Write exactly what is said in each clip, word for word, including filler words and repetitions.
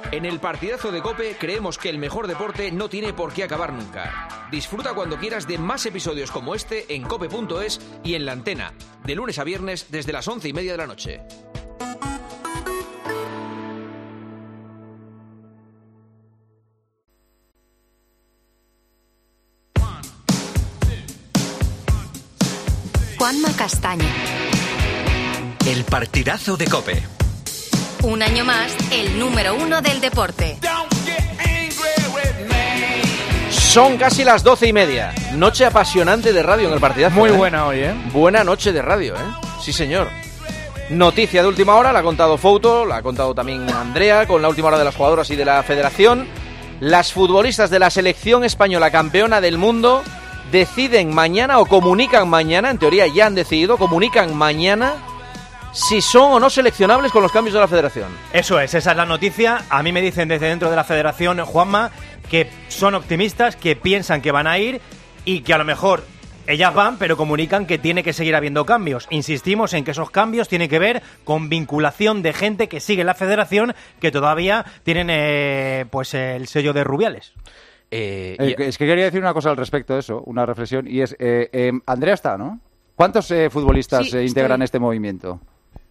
En el partidazo de COPE creemos que el mejor deporte no tiene por qué acabar nunca. Disfruta cuando quieras de más episodios como este en cope punto es y en La Antena, de lunes a viernes desde las once y media de la noche. Juanma Castaño. El partidazo de COPE. Un año más, el número uno del deporte. Son casi las doce y media. Noche apasionante de radio en el partidazo. Muy ¿eh? buena hoy, ¿eh? Buena noche de radio, ¿eh? Sí, señor. Noticia de última hora, la ha contado Fouto, la ha contado también Andrea, con la última hora de las jugadoras y de la federación. Las futbolistas de la selección española campeona del mundo deciden mañana, o comunican mañana, en teoría ya han decidido, comunican mañana si son o no seleccionables con los cambios de la federación. Eso es, esa es la noticia. A mí me dicen desde dentro de la federación, Juanma, que son optimistas, que piensan que van a ir y que a lo mejor ellas van, pero comunican que tiene que seguir habiendo cambios. Insistimos en que esos cambios tienen que ver con vinculación de gente que sigue la federación, que todavía tienen eh, pues el sello de Rubiales. Eh, eh, es que quería decir una cosa al respecto de eso, una reflexión, y es, eh, eh, Andrea está, ¿no? ¿Cuántos eh, futbolistas sí, eh, integran estoy... este movimiento?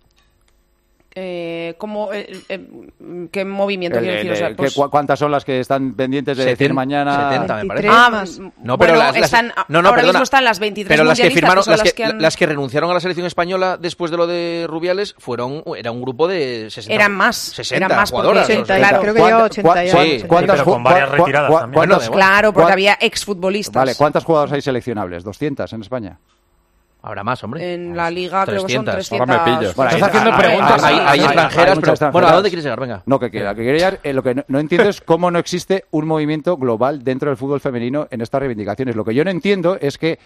Eh, ¿cómo, eh, eh, ¿Qué movimiento El, quiero decir? el, O sea, el, pues... ¿cu- ¿Cuántas son las que están pendientes de setenta, decir mañana? setenta, me parece. Ah, más. no, No, pero bueno, las, las, están, no, no, ahora perdona, mismo están las veintitrés pero las que firmaron, que las que, las, que han... las que renunciaron a la selección española después de lo de Rubiales fueron, era un grupo de sesenta. Eran más, sesenta eran más jugadoras. ochenta, o sea, claro. Creo que lleva ochenta y Sí, ¿cuántas, pero con varias retiradas cu- también. ¿cuántas, Claro, porque cuán- había exfutbolistas. Vale, ¿cuántas jugadoras hay seleccionables? ¿doscientas en España? Habrá más, hombre. En la liga creo que son trescientas. Ahora me pillas. Bueno, Estás haciendo hay- preguntas. Hay, hay, hay hay- extranjeras, hay pero muchas bueno, ¿a extranjeras. dónde quieres llegar? Venga. No, que, que, la que quería llegar, eh, lo que no, no entiendo es cómo no existe un movimiento global dentro del fútbol femenino en estas reivindicaciones. Lo que yo no entiendo es que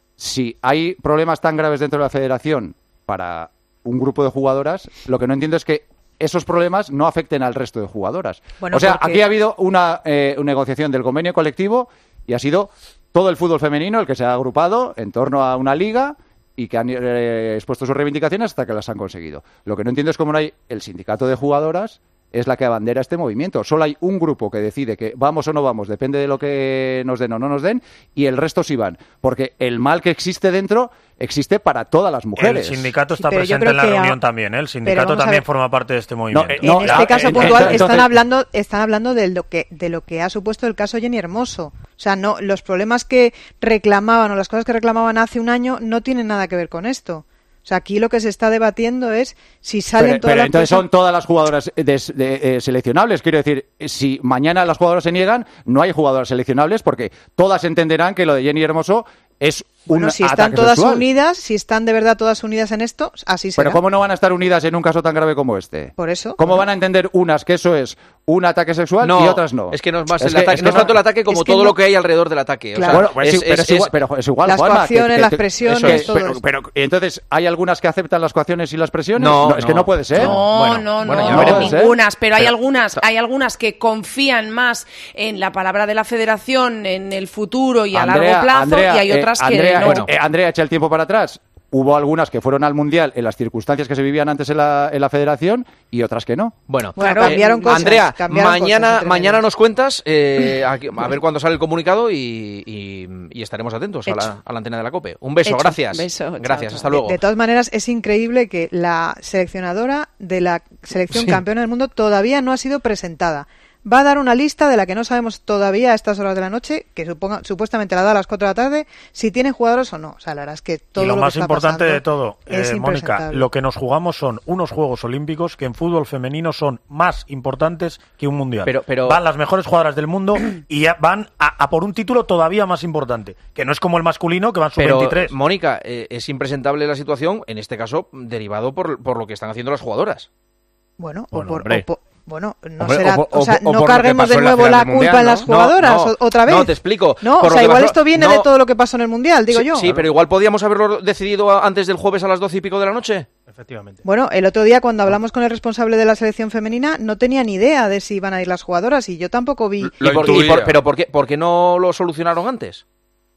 si hay problemas tan graves dentro de la federación para un grupo de jugadoras, lo que no entiendo es que esos problemas no afecten al resto de jugadoras. Bueno, o sea, porque... aquí ha habido una, eh, una negociación del convenio colectivo y ha sido todo el fútbol femenino el que se ha agrupado en torno a una liga y que han eh, expuesto sus reivindicaciones hasta que las han conseguido. Lo que no entiendo es cómo no hay el sindicato de jugadoras es la que abandera este movimiento. Solo hay un grupo que decide que vamos o no vamos, depende de lo que nos den o no nos den, y el resto sí van. Porque el mal que existe dentro existe para todas las mujeres. El sindicato está Sí, pero yo presente creo en la que reunión a- también, ¿eh? El Pero sindicato vamos a también ver. forma parte de este movimiento. eh, En No, este la- caso eh, puntual entonces- están hablando están hablando de lo que de lo que ha supuesto el caso Jenny Hermoso. O sea, no los problemas que reclamaban o las cosas que reclamaban hace un año no tienen nada que ver con esto. O sea, aquí lo que se está debatiendo es si salen Pero, todas pero las entonces personas- son todas las jugadoras des- de- eh, seleccionables. Quiero decir, si mañana las jugadoras se niegan, no hay jugadoras seleccionables porque todas entenderán que lo de Jenny Hermoso es un Bueno, si están ataque todas sexual. unidas, si están de verdad todas unidas en esto, así será. Pero ¿cómo no van a estar unidas en un caso tan grave como este? Por eso. ¿Cómo Bueno. van a entender unas que eso es un ataque sexual No, y otras no? es que no es más Es el que- ataque, es que no es no- tanto el ataque como es que todo no- lo que hay alrededor del ataque. O Claro. sea, Bueno, pues sí, pero es igual, pero es igual, Las Juanma, que- coacciones, que- las que- presiones, eso es, todo pero, esto. pero, entonces, ¿hay algunas que aceptan las coacciones y las presiones? No, es que no. no puede ser. No, Bueno, no, bueno, ya no, veremos. no, puede ser. ningunas, pero hay Pero- algunas, hay algunas que confían más en la palabra de la federación, en el futuro y a Andrea, largo plazo, Andrea, y hay eh, otras que Andrea, no. bueno, eh, Andrea, echa el tiempo para atrás. Hubo algunas que fueron al Mundial en las circunstancias que se vivían antes en la, en la federación y otras que no. Bueno, Bueno, eh, cambiaron cosas, Andrea, cambiaron mañana, cosas entre mañana medias. nos cuentas, eh, a, a ver cuándo sale el comunicado y, y- y estaremos atentos a la, Hecho. a la antena de la COPE. Un beso, Hecho. gracias. Beso, chao, gracias, chao. hasta luego. De, de todas maneras, es increíble que la seleccionadora de la selección Sí. campeona del mundo todavía no ha sido presentada. Va a dar una lista de la que no sabemos todavía a estas horas de la noche, que suponga, supuestamente la da a las cuatro de la tarde, si tiene jugadores o no. O sea, la verdad es que todo y lo, lo más que está importante pasando de todo, es eh, Mónica, impresentable. lo que nos jugamos son unos Juegos Olímpicos que en fútbol femenino son más importantes que un Mundial. Pero- pero- Van las mejores jugadoras del mundo y ya van a, a por un título todavía más importante, que no es como el masculino, que van sub Pero, veintitrés. Mónica, eh, es impresentable la situación, en este caso, derivado por, por lo que están haciendo las jugadoras. Bueno, o Bueno, por, hombre. o por- bueno, no Hombre, será, o por- o sea, o por no lo que carguemos pasó de en la nuevo final la del culpa Mundial, en las ¿no? jugadoras No, o- otra vez. No, te explico. No, Por o lo sea, que igual pasó- esto viene no. de todo lo que pasó en el Mundial, digo sí, yo. Sí, pero igual podíamos haberlo decidido a- antes del jueves a las doce y pico de la noche. Efectivamente. Bueno, el otro día cuando hablamos con el responsable de la selección femenina no tenía ni idea de si iban a ir las jugadoras y yo tampoco vi... Lo ¿Y por- intuía. y por- ¿Pero por qué, por qué no lo solucionaron antes?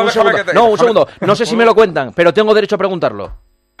déjame segundo. que te- No, un déjame- segundo. No sé si me lo cuentan, pero tengo derecho a preguntarlo.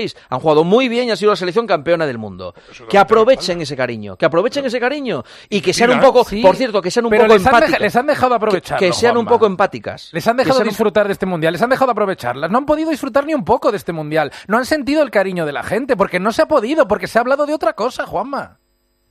país. Han jugado muy bien y ha sido la selección campeona del mundo. Que aprovechen ese cariño, que aprovechen ese cariño y que sean un poco, sí, por cierto, que sean un pero poco les han empáticas. deja- les han dejado aprovecharlo, Que, que sean un Juanma. poco empáticas. Les han Que dejado sean un- disfrutar de este mundial, les han dejado aprovecharlas. No han podido disfrutar ni un poco de este mundial. No han sentido el cariño de la gente, porque no se ha podido, porque se ha hablado de otra cosa, Juanma.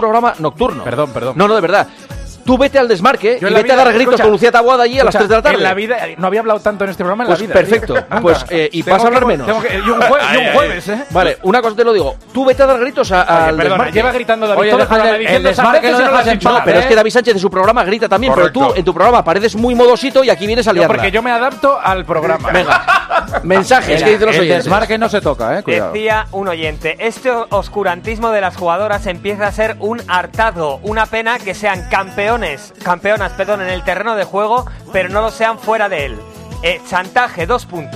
programa nocturno. Perdón, perdón. No, no, de verdad. Tú vete al Desmarque Yo y en la vete vida- a dar gritos escucha, con Lucía Taboada allí a las escucha, tres de la tarde. En la vida, no había hablado tanto en este programa en Pues la vida. perfecto. Nunca. Pues, eh, y Tengo vas a hablar que- menos. tengo que- y un, jue- y un jueves, ¿eh? Vale, una cosa te lo digo. Tú vete a dar gritos a, Oye, al perdona, Desmarque. lleva gritando David Oye, todo el deja programa el- diciendo el esas Desmarque veces lo y no dejas lo has en dicho paz, nada, Pero ¿eh? es que David Sánchez de su programa grita también, Correcto. pero tú en tu programa pareces muy modosito y aquí vienes a Yo, liarla. porque yo me adapto al programa. Venga, mensajes Mira, que dicen los el oyentes. Desmarque no se toca, eh, cuidado. Decía un oyente, este oscurantismo de las jugadoras empieza a ser un hartazgo, una pena que sean campeones, campeonas, perdón, en el terreno de juego, pero no lo sean fuera de él. Eh, chantaje, dos puntos.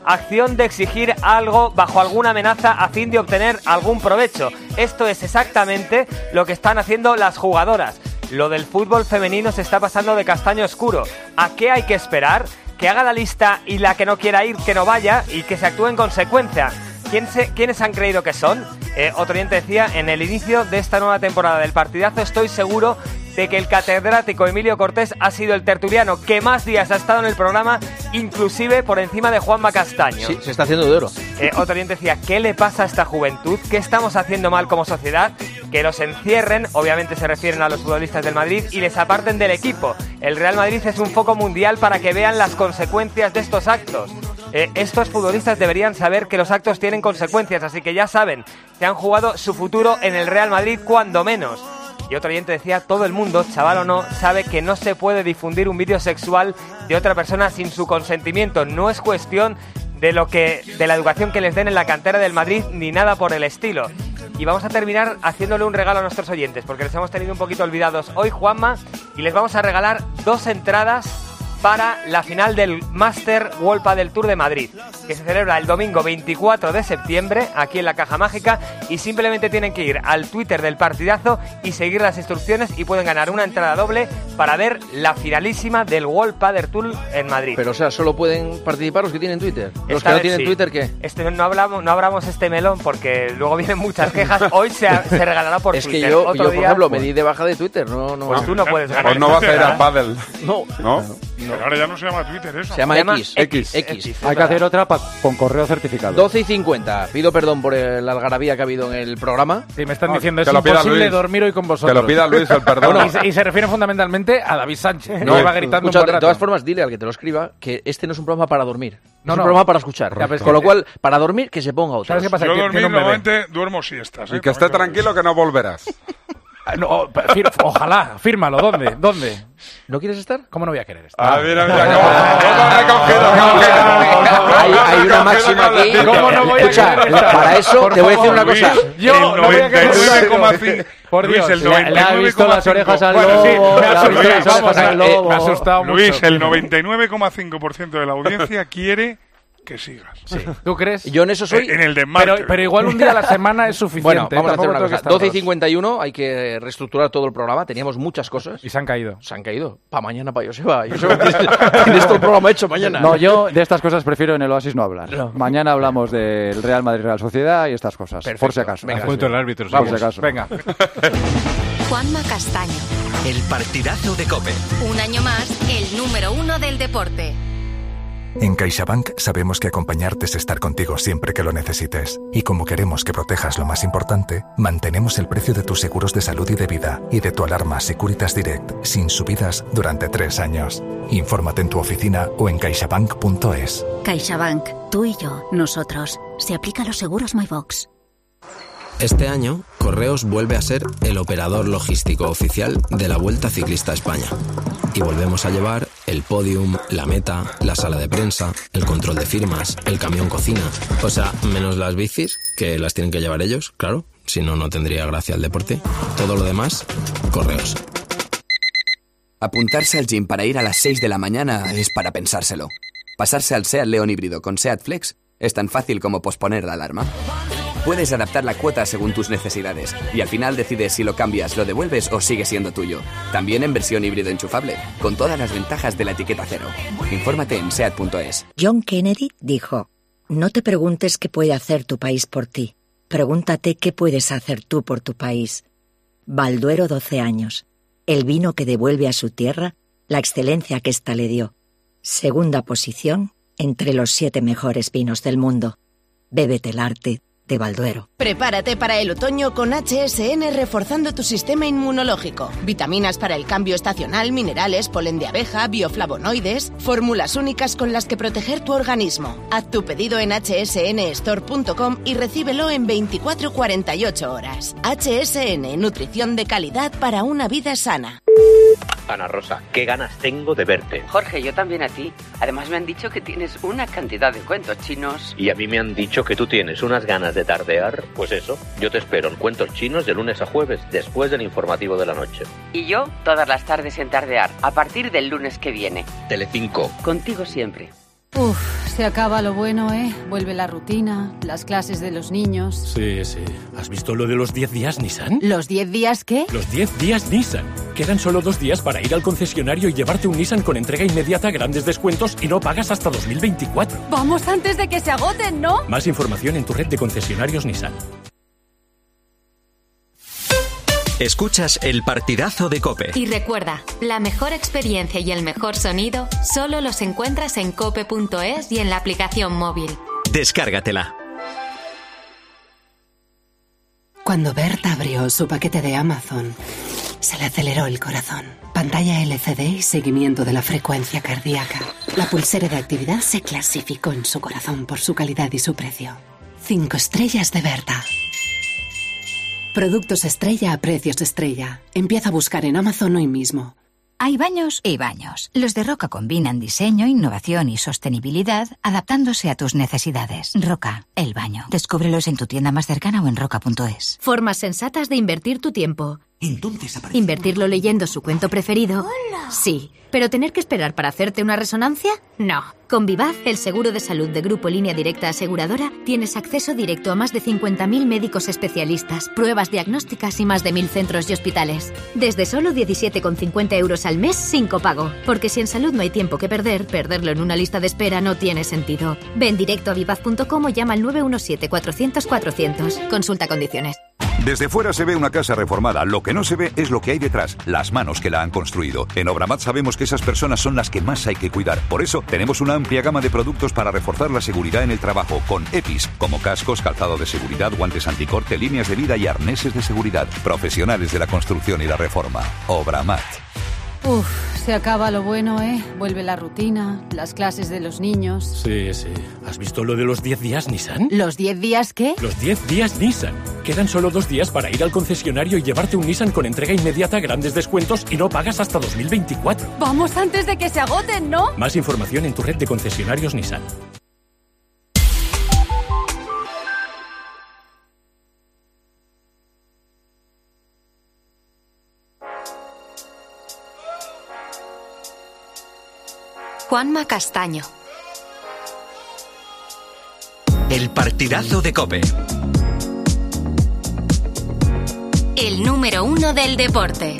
acción de exigir algo bajo alguna amenaza a fin de obtener algún provecho. Esto es exactamente lo que están haciendo las jugadoras. Lo del fútbol femenino se está pasando de castaño oscuro. ¿A qué hay que esperar? Que haga la lista y la que no quiera ir, que no vaya y que se actúe en consecuencia. ¿Quién se, ¿Quiénes han creído que son? Eh, otro oyente decía, en el inicio de esta nueva temporada del partidazo estoy seguro de que el catedrático Emilio Cortés ha sido el tertuliano que más días ha estado en el programa, inclusive por encima de Juanma Castaño. Sí, se está haciendo de oro. Eh, otro oyente decía, ¿qué le pasa a esta juventud? ¿Qué estamos haciendo mal como sociedad? Que los encierren, obviamente se refieren a los futbolistas del Madrid, y les aparten del equipo. El Real Madrid es un foco mundial para que vean las consecuencias de estos actos. Eh, estos futbolistas deberían saber que los actos tienen consecuencias, así que ya saben, se han jugado su futuro en el Real Madrid cuando menos. Y otro oyente decía, todo el mundo, chaval o no, sabe que no se puede difundir un vídeo sexual de otra persona sin su consentimiento. No es cuestión de lo que de la educación que les den en la cantera del Madrid ni nada por el estilo. Y vamos a terminar haciéndole un regalo a nuestros oyentes, porque les hemos tenido un poquito olvidados hoy, Juanma, y les vamos a regalar dos entradas para la final del Master World Padel Tour de Madrid, que se celebra el domingo veinticuatro de septiembre aquí en la Caja Mágica, y simplemente tienen que ir al Twitter del partidazo y seguir las instrucciones y pueden ganar una entrada doble para ver la finalísima del World Padel Tour en Madrid. Pero o sea, solo pueden participar los que tienen Twitter. Los Esta que no vez tienen sí. Twitter, ¿qué? Este, no hablamos, no abramos este melón porque luego vienen muchas quejas. Hoy se, se regalará por es Twitter. que yo, Otro yo por día, ejemplo, pues, me di de baja de Twitter. No, no, Pues tú no puedes ganar. Pues no vas a ir a pádel. No. ¿No? Pero ahora ya no se llama Twitter eso. Se llama, Se llama X. X. X. Hay que hacer otra pa- con correo certificado. doce y cincuenta. Pido perdón por el algarabía que ha habido en el programa. Sí, me están No, diciendo, que es lo pida imposible Luis. dormir hoy con Que vosotros. lo pida Luis el perdón. Y, se, y se refieren fundamentalmente a David Sánchez. No, que va gritando escucha, un buen de rato. todas formas, dile al que te lo escriba que este no es un programa para dormir. No, es no. un programa para escuchar. Ya, pero es Con que- lo cual, para dormir, que se ponga otro. ¿Sabes qué pasa? Yo Que dormir tiene un bebé. normalmente duermo siestas. ¿eh? Y que esté tranquilo que no volverás. Ah, no, oh, fir- ojalá, fírmalo. ¿Dónde? ¿Dónde? ¿No quieres estar? ¿Cómo no voy a querer estar? Ah, mira, mira, cómo, cómo ha recogido, cómo Hay, hay una máxima aquí. ¿Cómo no voy a Escucha, querer estar? para eso Por te voy a decir favor, una cosa. Luis, Yo el no voy a querer noventa y nueve coma cinco. estar. Por Luis, Dios. el Le, le ha noventa y nueve visto coma las orejas al Bueno, lobo. sí, me ha le ha asustado, visto las vamos, orejas al eh, lobo. me ha asustado mucho. Luis, el noventa y nueve coma cinco por ciento de la audiencia quiere que sigas. ¿Tú crees? Yo en eso soy. En el Pero, desmarque. pero igual un día a la semana es suficiente. Bueno, vamos a hacer tampoco una tengo que cosa. estar doce y dos. cincuenta y uno, hay que reestructurar todo el programa. Teníamos muchas cosas. Y se han caído. Se han caído. Para mañana, para Joseba. Joseba, tienes, tienes todo el programa hecho mañana. No, yo de estas cosas prefiero en el Oasis no hablar. No. Mañana hablamos del Real Madrid Real Sociedad y estas cosas. Perfecto. Por si acaso. Venga, Punto el árbitro. Vamos. sí. Por si acaso. Venga. Juanma Castaño. El partidazo de COPE. Un año más, el número uno del deporte. En CaixaBank sabemos que acompañarte es estar contigo siempre que lo necesites. Y como queremos que protejas lo más importante, mantenemos el precio de tus seguros de salud y de vida y de tu alarma Securitas Direct sin subidas durante tres años. Infórmate en tu oficina o en caixabank punto es. CaixaBank. Tú y yo, nosotros. Se aplica a los seguros MyBox. Este año, Correos vuelve a ser el operador logístico oficial de la Vuelta Ciclista a España. Y volvemos a llevar el podium, la meta, la sala de prensa, el control de firmas, el camión cocina. O sea, menos las bicis, que las tienen que llevar ellos, claro. Si no, no tendría gracia el deporte. Todo lo demás, Correos. Apuntarse al gym para ir a las seis de la mañana es para pensárselo. Pasarse al SEAT León híbrido con SEAT Flex es tan fácil como posponer la alarma. Puedes adaptar la cuota según tus necesidades y al final decides si lo cambias, lo devuelves o sigue siendo tuyo. También en versión híbrido enchufable, con todas las ventajas de la etiqueta cero. Infórmate en seat punto es. John Kennedy dijo, no te preguntes qué puede hacer tu país por ti. Pregúntate qué puedes hacer tú por tu país. Balduero doce años. El vino que devuelve a su tierra la excelencia que ésta le dio. Segunda posición entre los siete mejores vinos del mundo. Bébete el arte de Balduero. Prepárate para el otoño con H S N reforzando tu sistema inmunológico. Vitaminas para el cambio estacional, minerales, polen de abeja, bioflavonoides, fórmulas únicas con las que proteger tu organismo. Haz tu pedido en h s n store punto com y recíbelo en veinticuatro a cuarenta y ocho horas. H S N, nutrición de calidad para una vida sana. Ana Rosa, qué ganas tengo de verte. Jorge, yo también a ti. Además me han dicho que tienes una cantidad de cuentos chinos. Y a mí me han dicho que tú tienes unas ganas de tardear. Pues eso, yo te espero en Cuentos Chinos de lunes a jueves, después del informativo de la noche. Y yo todas las tardes en Tardear, a partir del lunes que viene. Telecinco. Contigo siempre. Uf, se acaba lo bueno, ¿eh? Vuelve la rutina, las clases de los niños. Sí, sí. ¿Has visto lo de los diez días Nissan? ¿Los diez días qué? Los diez días Nissan. Quedan solo dos días para ir al concesionario y llevarte un Nissan con entrega inmediata, grandes descuentos y no pagas hasta dos mil veinticuatro. Vamos antes de que se agoten, ¿no? Más información en tu red de concesionarios Nissan. Escuchas el partidazo de COPE. Y recuerda, la mejor experiencia y el mejor sonido solo los encuentras en cope punto es y en la aplicación móvil. Descárgatela. Cuando Berta abrió su paquete de Amazon, se le aceleró el corazón. Pantalla L C D y seguimiento de la frecuencia cardíaca. La pulsera de actividad se clasificó en su corazón por su calidad y su precio. Cinco estrellas de Berta. Productos estrella a precios estrella. Empieza a buscar en Amazon hoy mismo. Hay baños y baños. Los de Roca combinan diseño, innovación y sostenibilidad, adaptándose a tus necesidades. Roca, el baño. Descúbrelos en tu tienda más cercana o en roca punto es. Formas sensatas de invertir tu tiempo. Entonces aparece... ¿Invertirlo leyendo su cuento preferido? ¡Hola! Sí. ¿Pero tener que esperar para hacerte una resonancia? No. Con Vivaz, el seguro de salud de Grupo Línea Directa Aseguradora, tienes acceso directo a más de cincuenta mil médicos especialistas, pruebas diagnósticas y más de mil centros y hospitales. Desde solo diecisiete con cincuenta euros al mes sin copago. Porque si en salud no hay tiempo que perder, perderlo en una lista de espera no tiene sentido. Ven directo a vivaz punto com o llama al nueve uno siete cuatrocientos cuatrocientos. Consulta condiciones. Desde fuera se ve una casa reformada, lo que no se ve es lo que hay detrás, las manos que la han construido. En Obramat sabemos que esas personas son las que más hay que cuidar. Por eso tenemos una amplia gama de productos para reforzar la seguridad en el trabajo, con E P I S, como cascos, calzado de seguridad, guantes anticorte, líneas de vida y arneses de seguridad. Profesionales de la construcción y la reforma. Obramat. Uf, se acaba lo bueno, ¿eh? Vuelve la rutina, las clases de los niños. Sí, sí. ¿Has visto lo de los diez días Nissan? ¿Los diez días qué? Los diez días Nissan. Quedan solo dos días para ir al concesionario y llevarte un Nissan con entrega inmediata, grandes descuentos y no pagas hasta dos mil veinticuatro. Vamos antes de que se agoten, ¿no? Más información en tu red de concesionarios Nissan. Juanma Castaño. El partidazo de COPE. El número uno del deporte.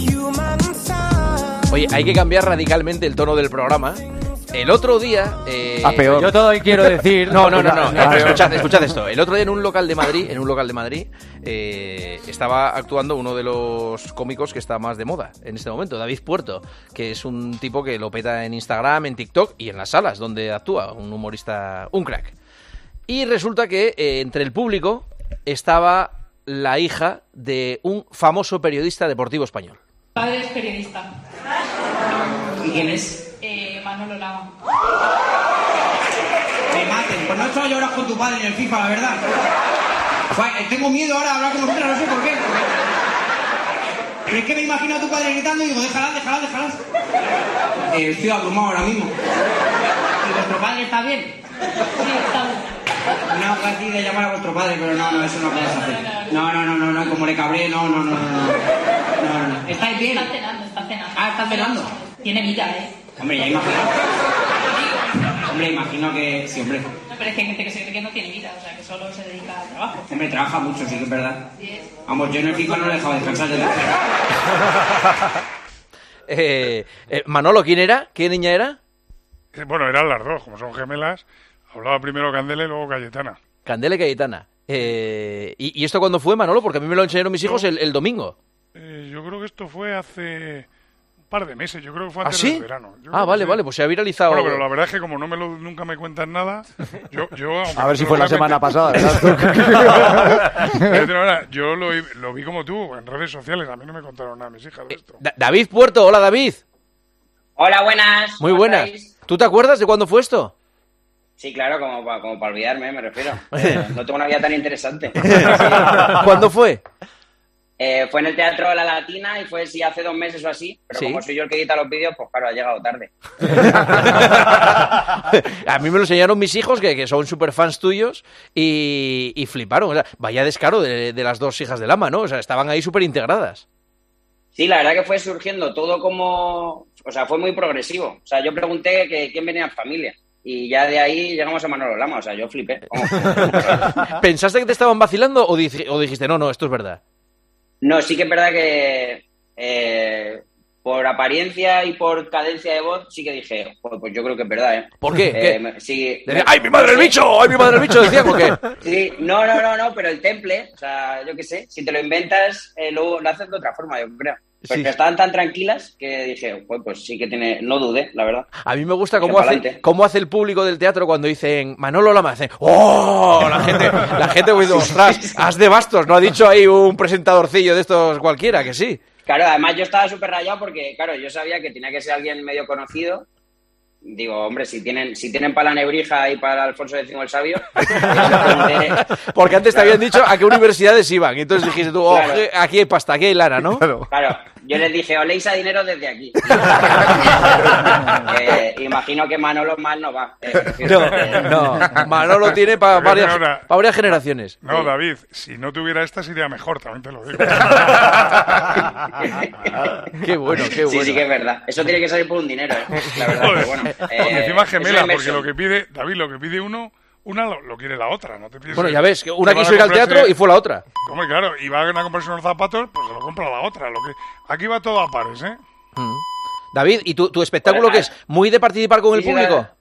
Oye, hay que cambiar radicalmente el tono del programa. El otro día... Eh... A peor. Yo todo quiero decir... No, no, no, no. no escuchad, escuchad esto. El otro día en un local de Madrid, en un local de Madrid, eh, estaba actuando uno de los cómicos que está más de moda en este momento, David Puerto, que es un tipo que lo peta en Instagram, en TikTok y en las salas donde actúa, un humorista, un crack. Y resulta que eh, entre el público estaba la hija de un famoso periodista deportivo español. Padre es periodista. ¿Y quién es? Eh, Manolo Lama. Me maten, pues no he hecho llorar con tu padre en el FIFA, la verdad. Pues, tengo miedo ahora de hablar con vosotros, no sé por qué. Pero es que me imagino a tu padre gritando y digo, déjala, déjala, déjala. Eh, estoy abrumado ahora mismo. ¿Y vuestro padre está bien? Sí, está bien. Una ocasión de llamar a vuestro padre, pero no, no, eso no puedes hacer. No, no, no, no, no, como le cabré, no, no, no, no. no, no. ¿Estáis bien? Está cenando, está cenando. Ah, está cenando. Tiene vida, ¿eh? Hombre, ya imagino. Hombre, imagino que... Sí, hombre. No, pero es que hay gente que se cree que no tiene vida, o sea, que solo se dedica al trabajo. Hombre, trabaja mucho, sí que es verdad. Sí. Vamos, yo en el FIFA no le he dejado descansar de eh, eh, Manolo, ¿quién era? ¿Qué niña era? Bueno, eran las dos, como son gemelas. Hablaba primero Candela y luego Cayetana. Candela y Cayetana. Eh, ¿y, ¿Y esto cuándo fue, Manolo? Porque a mí me lo enseñaron mis hijos el, el domingo. Eh, yo creo que esto fue hace un par de meses. Yo creo que fue antes ¿Ah, sí? del verano. Yo ah, vale, vale, pues se ha viralizado. Bueno, pero la verdad es que como no me lo, nunca me cuentan nada, yo... yo a ver si fue la semana pasada, ¿verdad? Yo lo, lo vi como tú, en redes sociales. A mí no me contaron nada mis hijas de esto. Da- David Puerto, hola David. Hola, buenas. Muy buenas. Estáis? ¿Tú te acuerdas de cuándo fue esto? Sí, claro, como para como pa olvidarme, me refiero. No tengo una vida tan interesante. ¿Cuándo fue? Eh, fue en el Teatro de la Latina y fue sí hace dos meses o así, pero ¿Sí? como soy yo el que edita los vídeos, pues claro, ha llegado tarde. A mí me lo enseñaron mis hijos, que, que son súper fans tuyos, y, y fliparon. O sea, vaya descaro de, de las dos hijas del ama, ¿no? O sea, estaban ahí súper integradas. Sí, la verdad que fue surgiendo todo como... O sea, fue muy progresivo. O sea, yo pregunté que quién venía en familia. y ya de ahí llegamos a Manolo Lama, o sea, yo flipé. ¿Pensaste que te estaban vacilando o, dij- o dijiste, no, no, esto es verdad? No, sí que es verdad que eh, por apariencia y por cadencia de voz sí que dije, pues, pues yo creo que es verdad, ¿eh? ¿Por qué? Eh, ¿Qué? me- sí, Decía, ¡ay, mi madre el bicho! ¡Ay, mi madre el bicho! Decían, ¿o qué? Sí, no, no, no, no, pero el temple, o sea, yo qué sé, si te lo inventas, eh, luego lo haces de otra forma, yo creo. Porque Sí. estaban tan tranquilas que dije, pues, pues sí que tiene, no dudé, la verdad. A mí me gusta Que cómo hace, pa'lante. cómo hace el público del teatro cuando dicen Manolo Lama, hacen ¡oh! La gente, la gente dice, ostras, haz de bastos, no ha dicho ahí un presentadorcillo de estos cualquiera, que sí. Claro, además yo estaba súper rayado porque, claro, yo sabía que tenía que ser alguien medio conocido. Digo, hombre, si tienen si tienen para la Nebrija y para Alfonso X el Sabio... Porque antes te habían dicho a qué universidades iban, y entonces dijiste tú, oh, Claro. aquí hay pasta, aquí hay lana, ¿no? Claro, yo les dije, oléis a dinero desde aquí. Eh, imagino que Manolo mal no va. Eh, No, no, Manolo tiene para Pero varias, ahora- pa varias generaciones. No, David, si no tuviera esta sería mejor, también te lo digo. Qué bueno, qué bueno. Sí, sí que es verdad. Eso tiene que salir por un dinero, ¿eh? La verdad, Joder, pero bueno. porque eh, encima es gemela, una porque inversión. lo que pide, David, lo que pide uno, una lo, lo quiere la otra, no te pienses. Bueno, ya ves, que una que van a quiso ir al comprarse- teatro y fue la otra. Hombre, claro, y van a comprarse unos zapatos, pues se lo compra la otra. Lo que... Aquí va todo a pares, ¿eh? Mm. David, ¿y tu, tu espectáculo que es muy de participar con el Sí, sí, público? dale.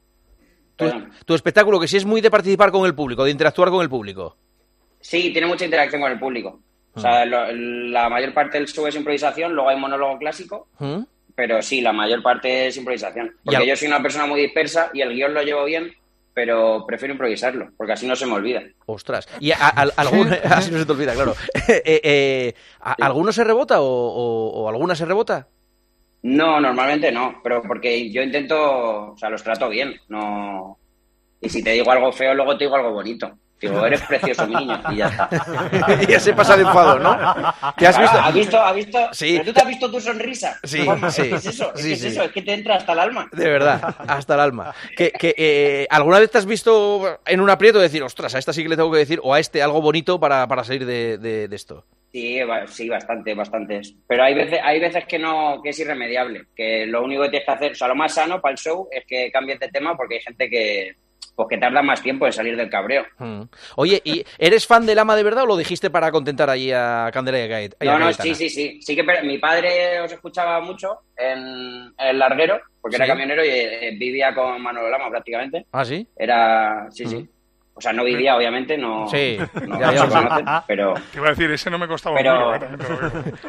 Tu, Perdón. tu espectáculo que sí es muy de participar con el público, de interactuar con el público. Sí, tiene mucha interacción con el público. O sea, lo- la mayor parte del show es improvisación, luego hay monólogo clásico, ¿Mm? pero sí, la mayor parte es improvisación. Porque al- yo soy una persona muy dispersa y el guión lo llevo bien, pero prefiero improvisarlo, porque así no se me olvida. Ostras. ¿Y a, a- algún, así no se te olvida, claro. Eh, eh, ¿a- ¿Alguno se rebota o, o- o alguna se rebota? No, normalmente no, pero porque yo intento, o sea, los trato bien, no... Y si te digo algo feo, luego te digo algo bonito. Digo, eres precioso, mi niño, y ya está. Y ya se pasa el enfado, ¿no? ¿Te has visto? ¿Has visto? ¿Has visto? Sí. ¿Pero tú te has visto tu sonrisa? Sí, Juanma, sí. ¿Qué es eso? Sí, ¿Qué es sí. eso? Es que te entra hasta el alma. De verdad, hasta el alma. Que, que, eh, ¿alguna vez te has visto en un aprieto decir, ostras, a esta sí que le tengo que decir, o a este algo bonito para, para salir de, de- de esto? Sí, ba- sí, bastante, bastantes. Pero hay veces, hay veces que no, que es irremediable, que lo único que tienes que hacer, o sea, lo más sano para el show es que cambies de tema porque hay gente que, pues que tarda más tiempo en salir del cabreo. Mm. Oye, ¿y eres fan del Ama de verdad o lo dijiste para contentar allí a Candela y a Gaet- y a No, no, Cayetana? sí, sí, sí. Sí que per- mi padre os escuchaba mucho en, en el larguero, porque Sí. era camionero y eh, vivía con Manolo Lama prácticamente. ¿Ah, sí? Era, sí, Mm. sí. O sea, no vivía, obviamente, no, Sí, no, ya, ya no lo se sé. conocen, pero... Te iba a decir, ese no me costaba Pero- un duro, ¿eh? También te lo digo.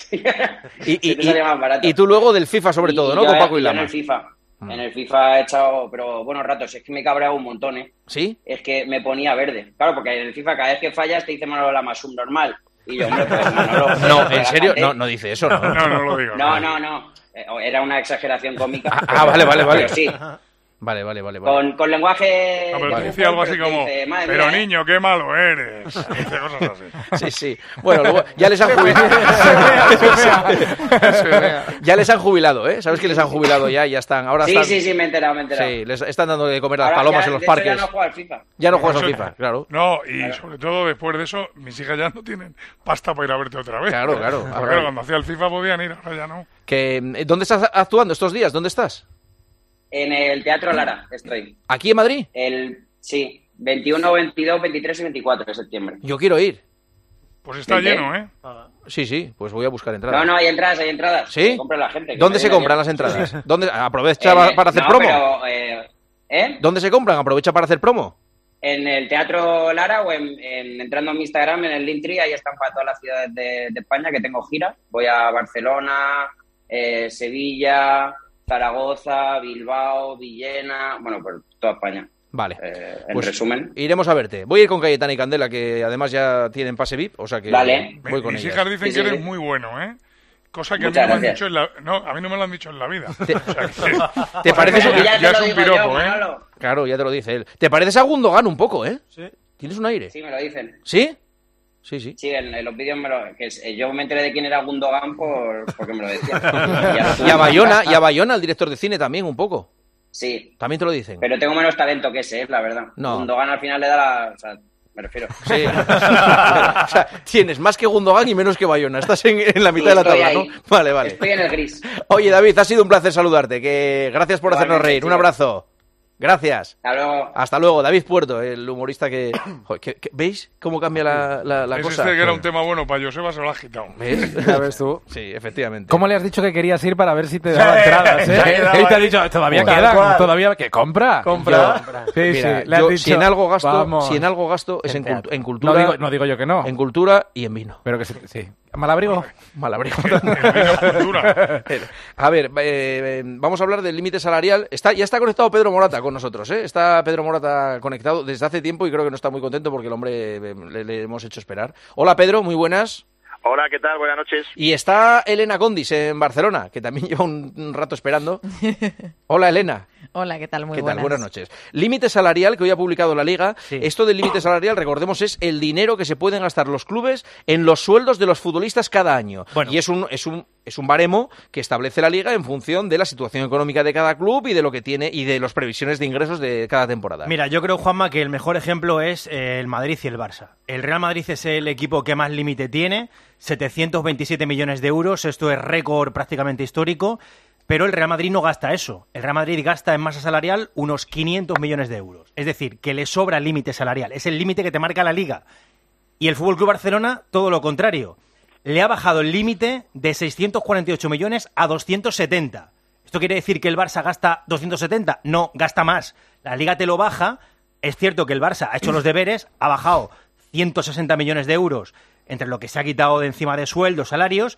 Y, y- Sí, te salía más barato. y tú luego del FIFA sobre todo, ¿no? yo, Con Paco y yo en Lama. el FIFA. Mm. En el FIFA he echado, pero buenos ratos. Es que me he cabreado un montón, ¿eh? ¿Sí? Es que me ponía verde. Claro, porque en el FIFA cada vez que fallas te dice Manolo Lama subnormal. Y yo, hombre, pues Manolo... No, ¿en serio? No, no dice eso, ¿no? No, no lo digo. No, no, no. Eh, Era una exageración cómica. Ah, vale, vale, vale. Pero sí, Vale, vale, vale. vale. con, con lenguaje... No, pero te Vale. decía algo así Pero te como, dice, madre pero mía, ¿eh? niño, qué malo eres. Dice cosas así. Sí, sí. Bueno, luego ya les han jubilado. Ya les han jubilado, ¿eh? ¿Sabes que les han jubilado ya? Ya están. Ahora Sí, están... sí, sí, me he enterado, me he enterado. Sí, les están dando de comer a las Ahora palomas ya, en los de hecho, parques. ya no juego al FIFA. Ya no juegas al Eso- FIFA, claro. No, y sobre todo después de eso, mis hijas ya no tienen pasta para ir a verte otra vez. Claro, claro. Porque Ahora- claro, cuando hacía el FIFA podían ir, ahora ya no. Que, eh, ¿dónde estás actuando estos días? ¿Dónde estás? En el Teatro Lara estoy. ¿Aquí en Madrid? El, sí, veintiuno, veintidós, veintitrés y veinticuatro de septiembre. Yo quiero ir. Pues está Vente. lleno, ¿eh? Sí, sí, pues voy a buscar entradas. No, no, hay entradas, hay entradas. ¿Sí? Que compre la gente. que ¿Dónde me se viene compran bien. las entradas? ¿Dónde? Aprovecha Eh, para hacer no, promo. pero, eh, ¿eh? ¿Dónde se compran? Aprovecha para hacer promo. En el Teatro Lara o en, en- entrando a mi Instagram, en el Linktree, ahí están para todas las ciudades de, de España que tengo gira. Voy a Barcelona, eh, Sevilla, Zaragoza, Bilbao, Villena, bueno, por toda España. Vale. Eh, en Pues resumen. iremos a verte. Voy a ir con Cayetana y Candela, que además ya tienen pase V I P, o sea que Vale. voy con Mis ellas. hijas dicen Sí, que sí, eres sí. muy bueno, ¿eh? Cosa que a mí, Muchas no me han gracias. dicho en la... no, a mí no me lo han dicho en la vida. Te- O sea que- ¿Te parece ya, eso? Ya te ya lo es un digo yo, piropo, ¿eh? Manolo. Claro, ya te lo dice él. ¿Te pareces a Gundogan un poco, eh? Sí. ¿Tienes un aire? Sí, me lo dicen. ¿Sí? Sí, sí. Sí, en, en los vídeos me lo... Que es- eh, yo me enteré de quién era Gundogan por, porque me lo decían. Y a Bayona, y a Bayona, el director de cine también un poco. Sí, También te lo dicen. pero tengo menos talento que ese, eh, la verdad. No. Gundogan al final le da la... O sea, me refiero. Sí. O sea, tienes más que Gundogan y menos que Bayona. Estás en, en la mitad Sí, de la estoy tabla, ahí. ¿no? Vale, vale. Estoy en el gris. Oye, David, ha sido un placer saludarte. Que gracias por hacernos Igualmente, reír. Un chicos. abrazo. Gracias. Hasta luego. Hasta luego. David Puerto, el humorista que... Joder, ¿qué, qué, ¿veis cómo cambia la, la, la es cosa? Este que era un tema bueno para Joseba, se lo ha agitado. ¿Ves? Ya ves tú. Sí, efectivamente. ¿Cómo le has dicho que querías ir para ver si te daba entradas? ¿Eh? Él te ha dicho, todavía Bueno, queda, ¿cuál? todavía que compra. Compra. Sí, Mira, sí. Le has yo, dicho, si en algo gasto, vamos. si en algo gasto es en, cultu- en cultura. No digo, no digo yo que no. En cultura y en vino. Pero que sí. sí. ¿Malabrigo? Malabrigo. A ver, eh, vamos a hablar del límite salarial. Está, ya está conectado Pedro Morata con nosotros, ¿eh? Está Pedro Morata conectado desde hace tiempo y creo que no está muy contento porque el hombre eh, le, le hemos hecho esperar. Hola Pedro, muy buenas. Hola, ¿qué tal? Buenas noches. Y está Elena Condis en Barcelona, que también lleva un, un rato esperando. Hola Elena. Hola, ¿qué tal? Muy ¿Qué buenas. tal? Buenas noches. Límite salarial que hoy ha publicado la Liga. Sí. Esto del límite salarial, recordemos, es el dinero que se pueden gastar los clubes en los sueldos de los futbolistas cada año. Bueno. Y es un, es un es un baremo que establece la Liga en función de la situación económica de cada club y de lo que tiene y de las previsiones de ingresos de cada temporada. Mira, yo creo, Juanma, que el mejor ejemplo es eh, el Madrid y el Barça. El Real Madrid es el equipo que más límite tiene, setecientos veintisiete millones de euros. Esto es récord prácticamente histórico. Pero el Real Madrid no gasta eso. El Real Madrid gasta en masa salarial unos quinientos millones de euros. Es decir, que le sobra el límite salarial. Es el límite que te marca la Liga. Y el F C Barcelona, todo lo contrario. Le ha bajado el límite de seiscientos cuarenta y ocho millones a doscientos setenta. ¿Esto quiere decir que el Barça gasta doscientos setenta? No, gasta más. La Liga te lo baja. Es cierto que el Barça ha hecho los deberes, ha bajado ciento sesenta millones de euros entre lo que se ha quitado de encima de sueldos, salarios.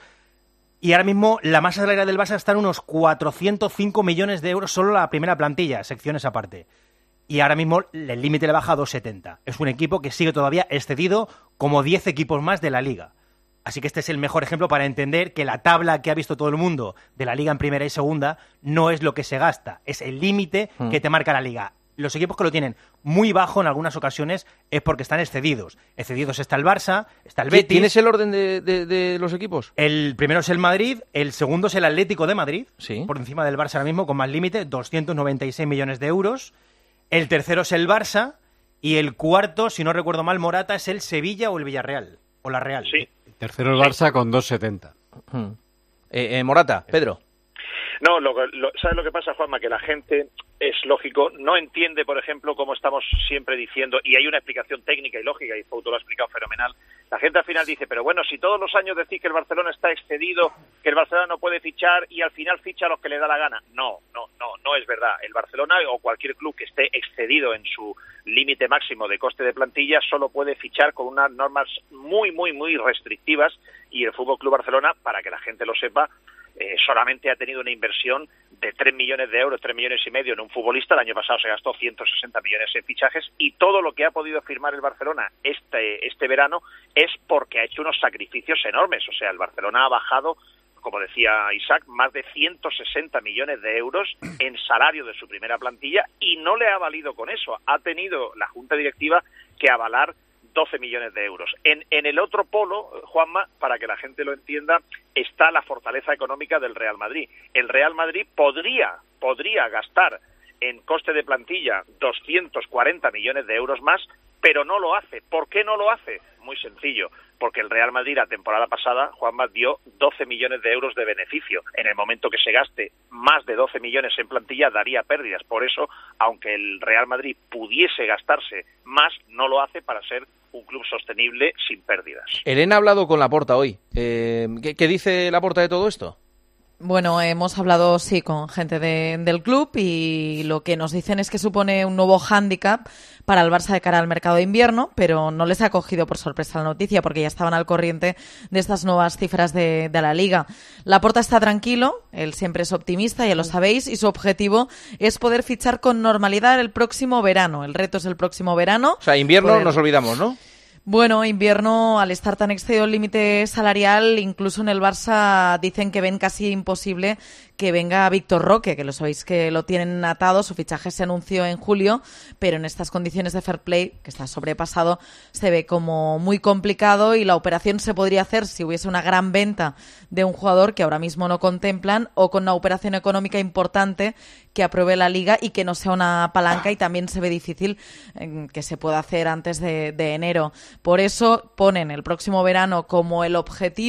Y ahora mismo la masa salarial del Barça está en unos cuatrocientos cinco millones de euros, solo la primera plantilla, secciones aparte. Y ahora mismo el límite le baja a doscientos setenta. Es un equipo que sigue todavía excedido como diez equipos más de la Liga. Así que este es el mejor ejemplo para entender que la tabla que ha visto todo el mundo de la Liga en primera y segunda no es lo que se gasta, es el límite mm. que te marca la Liga. Los equipos que lo tienen muy bajo en algunas ocasiones es porque están excedidos. Excedidos está el Barça, está el Betis. ¿Tienes el orden de, de, de los equipos? El primero es el Madrid, el segundo es el Atlético de Madrid, sí. por encima del Barça ahora mismo, con más límite, doscientos noventa y seis millones de euros. El tercero es el Barça y el cuarto, si no recuerdo mal, Morata, es el Sevilla o el Villarreal, o la Real. Sí. El tercero el Barça con doscientos setenta. Hmm. Eh, eh, Morata, Pedro. No, lo, lo, ¿sabes lo que pasa, Juanma? Que la gente, es lógico, no entiende, por ejemplo, como estamos siempre diciendo, y hay una explicación técnica y lógica, y Fouto lo ha explicado fenomenal. La gente al final dice, pero bueno, si todos los años decís que el Barcelona está excedido, que el Barcelona no puede fichar, y al final ficha a los que le da la gana. No, no, no, no es verdad. El Barcelona o cualquier club que esté excedido en su límite máximo de coste de plantilla solo puede fichar con unas normas muy, muy, muy restrictivas, y el F C Barcelona, para que la gente lo sepa, Eh, solamente ha tenido una inversión de tres millones de euros, tres millones y medio en un futbolista. El año pasado se gastó ciento sesenta millones en fichajes, y todo lo que ha podido firmar el Barcelona este, este verano es porque ha hecho unos sacrificios enormes. O sea, el Barcelona ha bajado, como decía Isaac, más de ciento sesenta millones de euros en salario de su primera plantilla, y no le ha valido con eso. Ha tenido la Junta Directiva que avalar doce millones de euros. En, en el otro polo, Juanma, para que la gente lo entienda, está la fortaleza económica del Real Madrid. El Real Madrid podría, podría gastar en coste de plantilla doscientos cuarenta millones de euros más, pero no lo hace. ¿Por qué no lo hace? Muy sencillo, porque el Real Madrid la temporada pasada, Juanma, dio doce millones de euros de beneficio. En el momento que se gaste más de doce millones en plantilla, daría pérdidas. Por eso, aunque el Real Madrid pudiese gastarse más, no lo hace para ser un club sostenible sin pérdidas. Elena ha hablado con Laporta hoy. Eh, ¿qué, ¿Qué dice Laporta de todo esto? Bueno, hemos hablado, sí, con gente de, del club, y lo que nos dicen es que supone un nuevo hándicap para el Barça de cara al mercado de invierno, pero no les ha cogido por sorpresa la noticia porque ya estaban al corriente de estas nuevas cifras de, de la Liga. Laporta está tranquilo, él siempre es optimista, ya lo sabéis, y su objetivo es poder fichar con normalidad el próximo verano. El reto es el próximo verano. O sea, invierno poder... nos olvidamos, ¿no? Bueno, invierno, al estar tan excedido el límite salarial, incluso en el Barça dicen que ven casi imposible que venga Víctor Roque, que lo sabéis que lo tienen atado. Su fichaje se anunció en julio, pero en estas condiciones de fair play, que está sobrepasado, se ve como muy complicado, y la operación se podría hacer si hubiese una gran venta de un jugador que ahora mismo no contemplan, o con una operación económica importante que apruebe la Liga y que no sea una palanca, y también se ve difícil eh, que se pueda hacer antes de, de enero. Por eso ponen el próximo verano como el objetivo,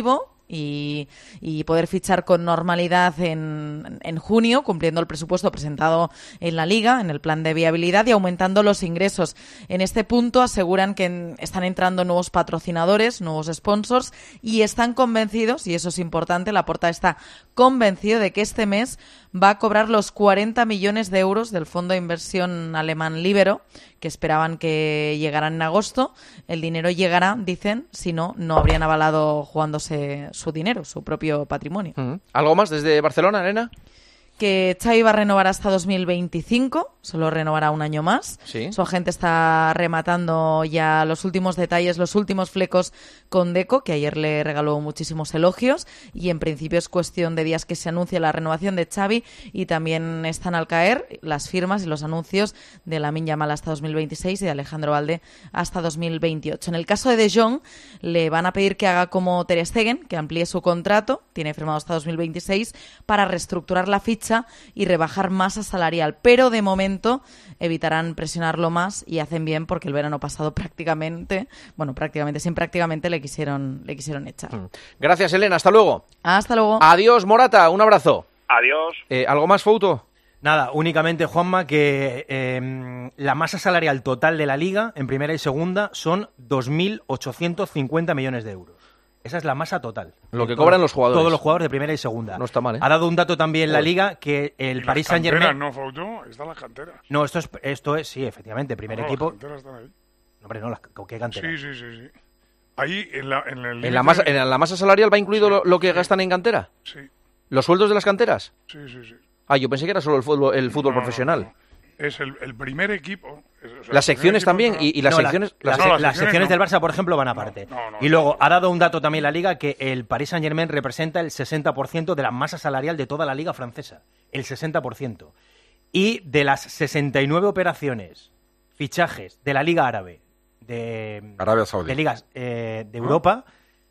y, y poder fichar con normalidad en, en junio, cumpliendo el presupuesto presentado en la Liga, en el plan de viabilidad y aumentando los ingresos. En este punto aseguran que en, están entrando nuevos patrocinadores, nuevos sponsors y están convencidos, y eso es importante, Laporta está convencido de que este mes va a cobrar los cuarenta millones de euros del fondo de inversión alemán Libero, que esperaban que llegaran en agosto. El dinero llegará, dicen, si no, no habrían avalado jugándose su dinero, su propio patrimonio. Uh-huh. ¿Algo más desde Barcelona, Elena? Que Xavi va a renovar hasta dos mil veinticinco, solo renovará un año más. Sí. Su agente está rematando ya los últimos detalles, los últimos flecos con Deco, que ayer le regaló muchísimos elogios, y en principio es cuestión de días que se anuncie la renovación de Xavi, y también están al caer las firmas y los anuncios de Lamine Yamal hasta dos mil veintiséis y de Alejandro Balde hasta dos mil veintiocho. En el caso de De Jong, le van a pedir que haga como Ter Stegen, que amplíe su contrato, tiene firmado hasta dos mil veintiséis, para reestructurar la ficha y rebajar masa salarial, pero de momento evitarán presionarlo más y hacen bien porque el verano pasado prácticamente, bueno, prácticamente, sin prácticamente le quisieron, le quisieron echar. Gracias, Elena, hasta luego. Hasta luego. Adiós, Morata, un abrazo. Adiós. Eh, ¿Algo más, Fouto? Nada, únicamente, Juanma, que eh, la masa salarial total de la Liga, en primera y segunda, son dos mil ochocientos cincuenta millones de euros. Esa es la masa total. Lo que Todo, cobran los jugadores. Todos los jugadores de primera y segunda. No está mal, ¿eh? Ha dado un dato también la Joder. Liga que el Paris Las canteras, Saint-Germain... no, Fouto, están las canteras. No, esto es, esto es, sí, efectivamente, primer No, equipo... las canteras están ahí. No, hombre, no, las, ¿qué cantera? Sí, sí, sí, sí. Ahí, en la, en el ¿En la, masa, ¿En la masa salarial va incluido lo, lo que gastan en cantera? Sí. ¿Los sueldos de las canteras? Sí, sí, sí. Ah, yo pensé que era solo el fútbol, el fútbol No, profesional. no, no. Es el, el primer equipo. Es, o sea, Las secciones el primer también, equipo y, y las No, la- secciones... las, las- las las secciones secciones del no. Barça, por ejemplo, van aparte. No, no, y luego ha dado un dato también la Liga que el Paris Saint-Germain representa el sesenta por ciento de la masa salarial de toda la Liga francesa. El sesenta por ciento. Y de las sesenta y nueve operaciones, fichajes de la Liga Árabe, de, Arabia Saudí. de ligas eh, de Europa,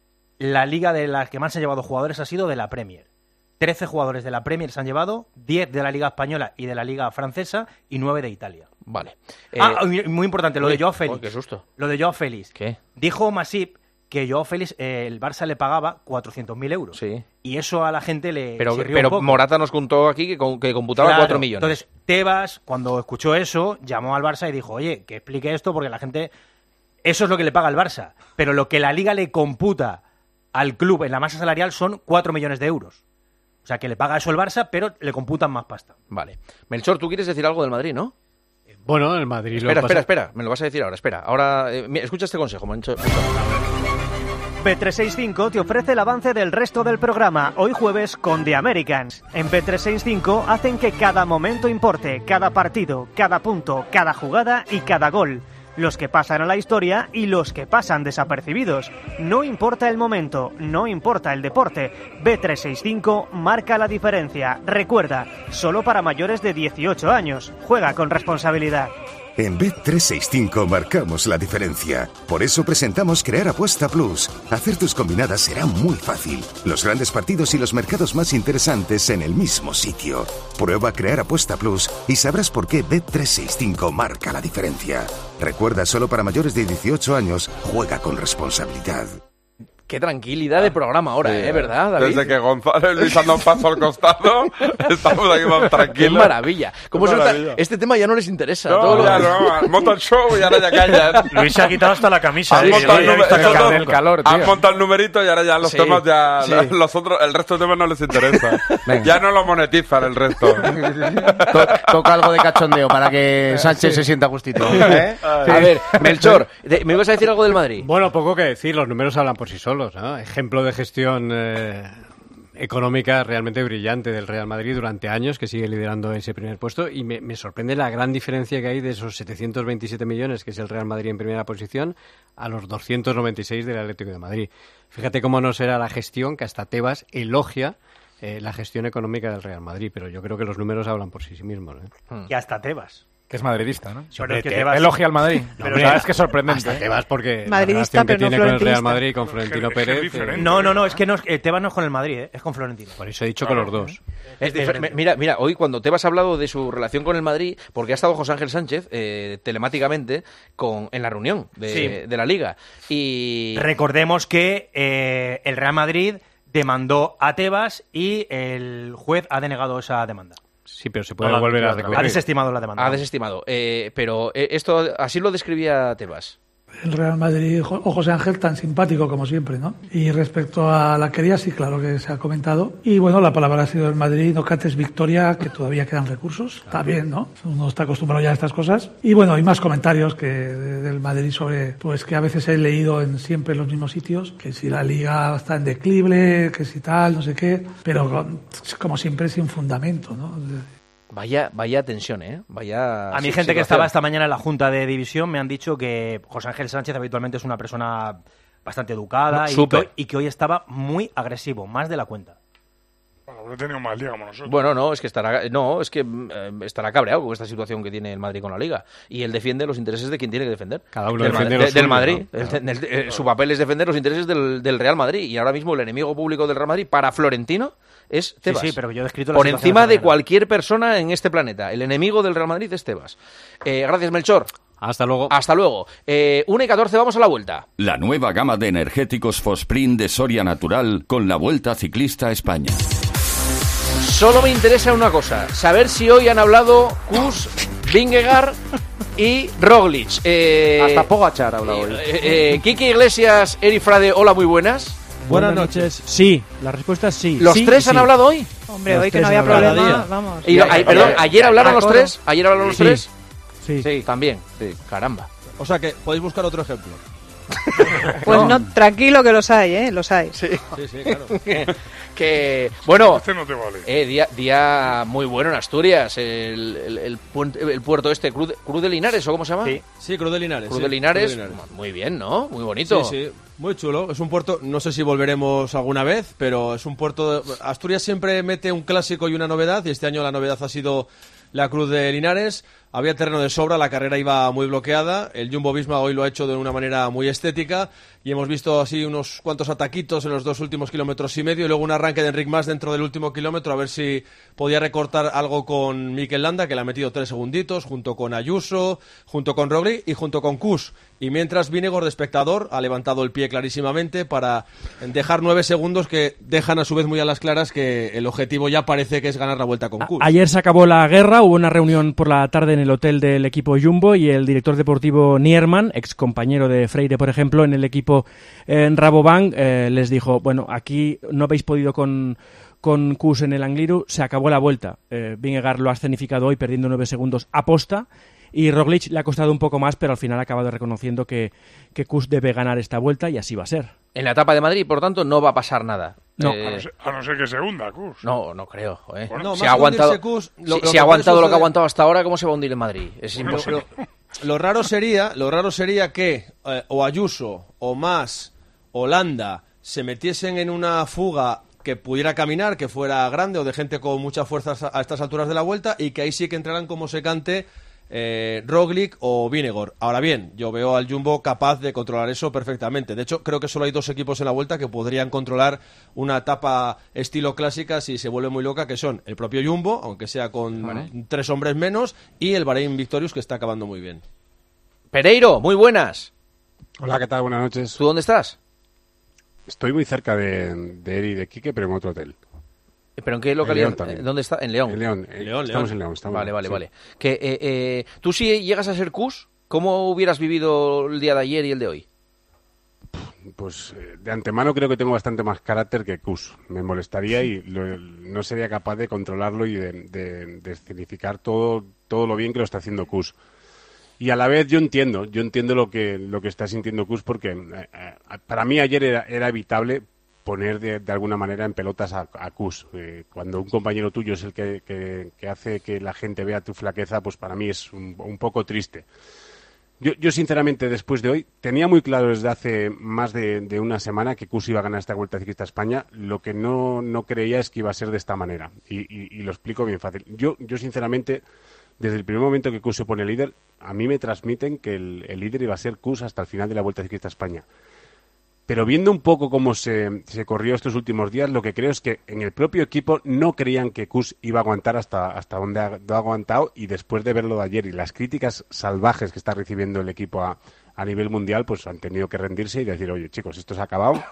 la liga de las que más se han llevado jugadores ha sido de la Premier. trece jugadores de la Premier se han llevado, diez de la Liga Española y de la Liga Francesa y nueve de Italia. Vale. Ah, Eh, muy muy importante, lo uy, de Joao Félix. oh, qué susto. Lo de Joao Félix. ¿Qué? Dijo Masip que Joao Félix, eh, el Barça le pagaba cuatrocientos mil euros. Sí. Y eso a la gente le Pero, chirrió pero un poco. Morata nos contó aquí que, con- que computaba Claro. cuatro millones. Entonces, Tebas, cuando escuchó eso, llamó al Barça y dijo, oye, que explique esto porque la gente... Eso es lo que le paga el Barça. Pero lo que la Liga le computa al club en la masa salarial son cuatro millones de euros. O sea, que le paga eso el Barça, pero le computan más pasta. Vale. Melchor, tú quieres decir algo del Madrid, ¿no? Bueno, el Madrid lo Espera, pasa- espera, espera. Me lo vas a decir ahora. Espera. Ahora, eh, mira, escucha este consejo, Melchor. B trescientos sesenta y cinco te ofrece el avance del resto del programa, hoy jueves con The Americans. En B trescientos sesenta y cinco hacen que cada momento importe, cada partido, cada punto, cada jugada y cada gol. Los que pasan a la historia y los que pasan desapercibidos. No importa el momento, no importa el deporte. B trescientos sesenta y cinco marca la diferencia. Recuerda, solo para mayores de dieciocho años. Juega con responsabilidad. En Bet trescientos sesenta y cinco marcamos la diferencia. Por eso presentamos Crear Apuesta Plus. Hacer tus combinadas será muy fácil. Los grandes partidos y los mercados más interesantes en el mismo sitio. Prueba Crear Apuesta Plus y sabrás por qué Bet trescientos sesenta y cinco marca la diferencia. Recuerda, solo para mayores de dieciocho años, juega con responsabilidad. Qué tranquilidad de programa ahora, Sí, ¿eh? ¿Verdad, David? Desde que Gonzalo y Luis dan paso al costado, estamos aquí más tranquilos. Qué maravilla. ¿Cómo Qué se nota? maravilla. Este tema ya no les interesa. No, todo lo- ya no, monta el show y ahora ya callan. Luis se ha quitado hasta la camisa. Han ¿eh? montado el, Que no numer- he visto estos calor. dos- del calor, han tío. montado el numerito y ahora ya los Sí, temas ya sí. los otros, el resto de temas no les interesa. Venga. Ya no lo monetizan el resto. To- toca algo de cachondeo para que Sánchez se sienta gustito. ¿Eh? A ver, Melchor, de- ¿me ibas a decir algo del Madrid? Bueno, poco que decir, los números hablan por sí solos, ¿no? Ejemplo de gestión eh, económica realmente brillante del Real Madrid durante años, que sigue liderando ese primer puesto, y me, me sorprende la gran diferencia que hay de esos setecientos veintisiete millones, que es el Real Madrid en primera posición, a los doscientos noventa y seis del Atlético de Madrid. Fíjate cómo no será la gestión, que hasta Tebas elogia eh, la gestión económica del Real Madrid, pero yo creo que los números hablan por sí mismos, ¿eh? Y hasta Tebas. Que es madridista, ¿no? Sí, Hombre, es que que Tebas- elogia al Madrid. No, Pero hombre, sabes que es sorprendente. Hasta Tebas porque Madridista, la relación que pero no tiene con el Real florentinista. Madrid, con Florentino Es que- es que es Pérez... eh, diferente. No, no, no, es que no, eh, Tebas no es con el Madrid, ¿eh? Es con Florentino. por eso he dicho con los dos. Es diferente. Mira, mira, hoy cuando Tebas ha hablado de su relación con el Madrid, porque ha estado José Ángel Sánchez eh, telemáticamente con, en la reunión de, Sí. de la Liga. Y Recordemos que eh, el Real Madrid demandó a Tebas y el juez ha denegado esa demanda. Sí, pero se puede No la- volver a Ha recurrir. desestimado la demanda. Ha desestimado. Eh, pero eh, esto así lo describía Tebas. El Real Madrid, Jo- o José Ángel, tan simpático como siempre, ¿no? Y respecto a la querella, sí, claro que se ha comentado. Y bueno, la palabra ha sido del Madrid, no cantes victoria, que todavía quedan recursos. Está bien, ¿no? Uno está acostumbrado ya a estas cosas. Y bueno, hay más comentarios que de- del Madrid sobre, pues que a veces he leído en siempre los mismos sitios, que si la liga está en declive, que si tal, no sé qué, pero con- como siempre sin fundamento, ¿no? Vaya, vaya tensión, ¿eh? Vaya. A mi sí- gente que situación. estaba esta mañana en la Junta de División me han dicho que José Ángel Sánchez habitualmente es una persona bastante educada No, y, que súper. hoy, y que hoy estaba muy agresivo, más de la cuenta. Bueno, habrá tenido un mal día como nosotros. Bueno, no, es que estará, no, es que eh, estará cabreado con esta situación que tiene el Madrid con la Liga. Y él defiende los intereses de quien tiene que defender. Cada uno del, defiende Madrid- lo de- del suyo, Madrid. ¿no? El- Claro. el- el- su papel es defender los intereses del, del Real Madrid. Y ahora mismo el enemigo público del Real Madrid para Florentino es Tebas. sí, pero yo he descrito la Por situación encima esta de mañana. cualquier persona en este planeta. El enemigo del Real Madrid es Tebas. Eh, gracias, Melchor. Hasta luego. Hasta luego. Eh, una y catorce, vamos a la vuelta. La nueva gama de energéticos Fosprint de Soria Natural con la Vuelta Ciclista a España. Solo me interesa una cosa, saber si hoy han hablado Kuss, Vingegaard y Roglic. Eh, Hasta Pogacar ha hablado hoy. eh, eh, Quique Iglesias, Eri Frade, hola, muy buenas. Buenas noches. Sí, la respuesta es sí. ¿Los Sí, tres han sí. hablado hoy? Hombre, Los hoy que tres no había han hablado. problema, Cada día. vamos. Y, ay, perdón, ¿ayer hablaron los Acuerdo. tres? ¿Ayer hablaron los Sí. tres? Sí. Sí, también. Caramba. O sea que podéis buscar otro ejemplo. Pues no, tranquilo que los hay, ¿eh? Los hay. Sí, sí, sí, claro. que, que, bueno, Este no te vale. eh, día, día muy bueno en Asturias, el, el, el, puente- el puerto este, Cruz de, Cruz de Linares, ¿o cómo se llama? Sí. Sí, Cruz de Linares. Cruz sí, de Linares, Cruz de Linares. muy bien, ¿no? Muy bonito. Sí, sí, muy chulo. Es un puerto, no sé si volveremos alguna vez, pero es un puerto... de- Asturias siempre mete un clásico y una novedad, y este año la novedad ha sido la Cruz de Linares. Había terreno de sobra, la carrera iba muy bloqueada. El Jumbo-Visma hoy lo ha hecho de una manera muy estética y hemos visto así unos cuantos ataquitos en los dos últimos kilómetros y medio y luego un arranque de Enric Mas dentro del último kilómetro a ver si podía recortar algo con Mikel Landa, que le ha metido tres segunditos, junto con Ayuso, junto con Roglic y junto con Kuss. Y mientras Vingegaard, de espectador, ha levantado el pie clarísimamente para dejar nueve segundos que dejan a su vez muy a las claras que el objetivo ya parece que es ganar la vuelta con Kuss. Ayer se acabó la guerra, hubo una reunión por la tarde en el hotel del equipo Jumbo y el director deportivo Nierman, ex compañero de Freire, por ejemplo, en el equipo en Rabobank, eh, les dijo, bueno, aquí no habéis podido con, con Kuss en el Angliru, se acabó la vuelta. Eh, Vingegaard lo ha escenificado hoy perdiendo nueve segundos a posta y Roglic le ha costado un poco más, pero al final ha acabado reconociendo que, que Kuss debe ganar esta vuelta y así va a ser. En la etapa de Madrid, por tanto, no va a pasar nada. No. Eh, A no, ser, a no ser que se hunda, Kuss. no, no creo. joder. Bueno, si más ha que aguantado, hundirse Kuss, lo- si, lo si que ha puede aguantado lo que ha suceder- aguantado hasta ahora, ¿cómo se va a hundir en Madrid? Es Bueno, imposible. Lo, lo raro sería, lo raro sería que eh, o Ayuso o Mas o Landa se metiesen en una fuga que pudiera caminar, que fuera grande o de gente con mucha fuerza a estas alturas de la vuelta y que ahí sí que entraran como secante eh, Roglic o Vingegaard. Ahora bien, yo veo al Jumbo capaz de controlar eso perfectamente. De hecho, creo que solo hay dos equipos en la vuelta que podrían controlar una etapa estilo clásica si se vuelve muy loca, que son el propio Jumbo, aunque sea con Vale. tres hombres menos, y el Bahrein Victorious, que está acabando muy bien. Pereiro, muy buenas. Hola, ¿qué tal? Buenas noches. ¿Tú dónde estás? Estoy muy cerca de, de Eri y de Quique, pero en otro hotel. ¿Pero en qué En localidad? León también. ¿Dónde está? En León. En León. eh, León, estamos León. en León. Estamos Vale, vale, sí. vale. Que, eh, eh, ¿tú si llegas a ser Kuss? ¿Cómo hubieras vivido el día de ayer y el de hoy? Pues eh, de antemano creo que tengo bastante más carácter que Kuss. Me molestaría y lo- no sería capaz de controlarlo y de, de, de escenificar todo, todo lo bien que lo está haciendo Kuss. Y a la vez yo entiendo, yo entiendo lo que, lo que está sintiendo Kuss porque eh, eh, para mí ayer era, era evitable poner de, de alguna manera en pelotas a, a Kuss. Eh, cuando un compañero tuyo es el que, que, que hace que la gente vea tu flaqueza, pues para mí es un, un poco triste. Yo, yo sinceramente después de hoy tenía muy claro desde hace más de, de una semana que Kuss iba a ganar esta Vuelta Ciclista a España. Lo que no, no creía es que iba a ser de esta manera y, y, y lo explico bien fácil. Yo, yo sinceramente desde el primer momento que Kuss se pone líder, a mí me transmiten que el, el líder iba a ser Kuss hasta el final de la Vuelta Ciclista a España. Pero viendo un poco cómo se, se corrió estos últimos días, lo que creo es que en el propio equipo no creían que Kuss iba a aguantar hasta, hasta donde ha, ha aguantado, y después de verlo de ayer y las críticas salvajes que está recibiendo el equipo a, a nivel mundial, pues han tenido que rendirse y decir, oye chicos, esto se ha acabado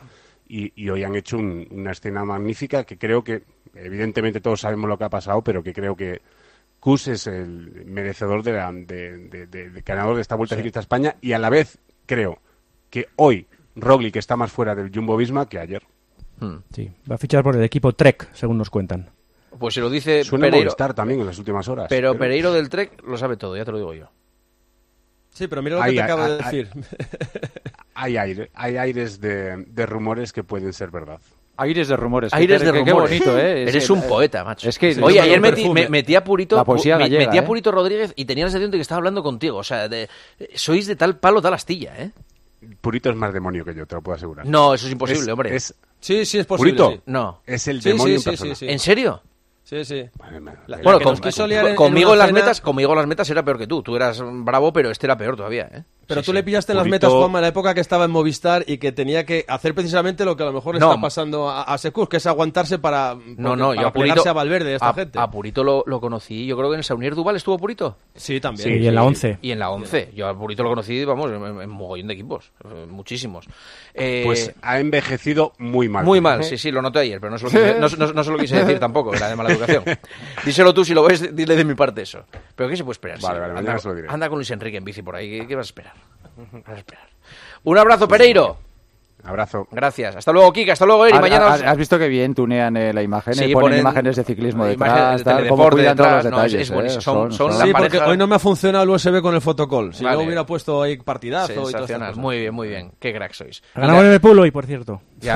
y, y hoy han hecho un, una escena magnífica que creo que, evidentemente todos sabemos lo que ha pasado, pero que creo que Kuss es el merecedor de, la, de, de, de, de ganador de esta Vuelta Sí. Ciclista a España, y a la vez creo que hoy Roglic está más fuera del Jumbo-Visma que ayer. Sí, va a fichar por el equipo Trek, según nos cuentan. Pues se lo dice Suena Pereiro. Movistar también en las últimas horas. Pero, pero- Pereiro del Trek lo sabe todo, ya te lo digo yo. Sí, pero mira lo Hay- que te acabo de hay- decir. Hay, aire, hay aires de, de rumores que pueden ser verdad. Aires de rumores. Aires Qué- de qué- rumores. Qué bonito, ¿eh? Eres Es- un eh, poeta, macho. Es que Oye, ayer me metí, me, metí a Purito, La poesía me- gallega, metí a ¿eh? Purito Rodríguez y tenía la sensación de que estaba hablando contigo. O sea, de, sois de tal palo, tal astilla, ¿eh? Purito es más demonio que yo, te lo puedo asegurar. No, eso es imposible, Es- hombre. es- Sí, sí, es posible. Purito sí. No. es el Sí, demonio sí, en sí, persona. sí, sí. ¿En serio? Sí, sí. La- Bueno, la que con- nos quiso liar en- conmigo en en una las cena- metas, conmigo en las metas era peor que tú. Tú eras bravo, pero este era peor todavía, ¿eh? Pero Sí, tú sí. le pillaste en las Purito- metas, Juanma, en la época que estaba en Movistar y que tenía que hacer precisamente lo que a lo mejor le No. está pasando a, a Secus, que es aguantarse para, No, no, para yo a plegarse Purito, a Valverde, a esta a, gente. a Purito lo, lo conocí, yo creo que en el Saunier Duval estuvo Purito. Sí, también. Sí, y en la once. Y en la once. Yo a Purito lo conocí, vamos, en, en mogollón de equipos. eh, Muchísimos. Eh, Pues ha envejecido muy mal. muy mal, sí, sí, lo noté ayer, pero no se lo quise, no, no- no se lo quise decir tampoco, era de mala educación. Díselo tú, si lo ves, dile de mi parte eso. Pero ¿qué se puede esperar? Vale, Sí, vale, anda, mañana se lo diré. anda con Luis Enrique en bici por ahí, ¿qué, qué vas a esperar? Vas a esperar. Un abrazo, Pereiro. Abrazo. Gracias. Hasta luego, Kika. Hasta luego, Eri. ¿Has, Mañana has- has visto que bien tunean eh, la imagen? Sí, eh, ponen, ponen imágenes de ciclismo imágenes detrás, de tal, cómo teledeporte cuidan todos los detrás, no, es- detalles. es buenísimo. eh, Son- son Sí, la porque pareja- hoy no me ha funcionado el U S B con el fotocall. Si Vale. no hubiera puesto ahí partidazo y todas estas Sensacional. cosas. Muy bien, muy bien. Qué crack sois. Ha ganado el Pulo hoy, por cierto. Ya.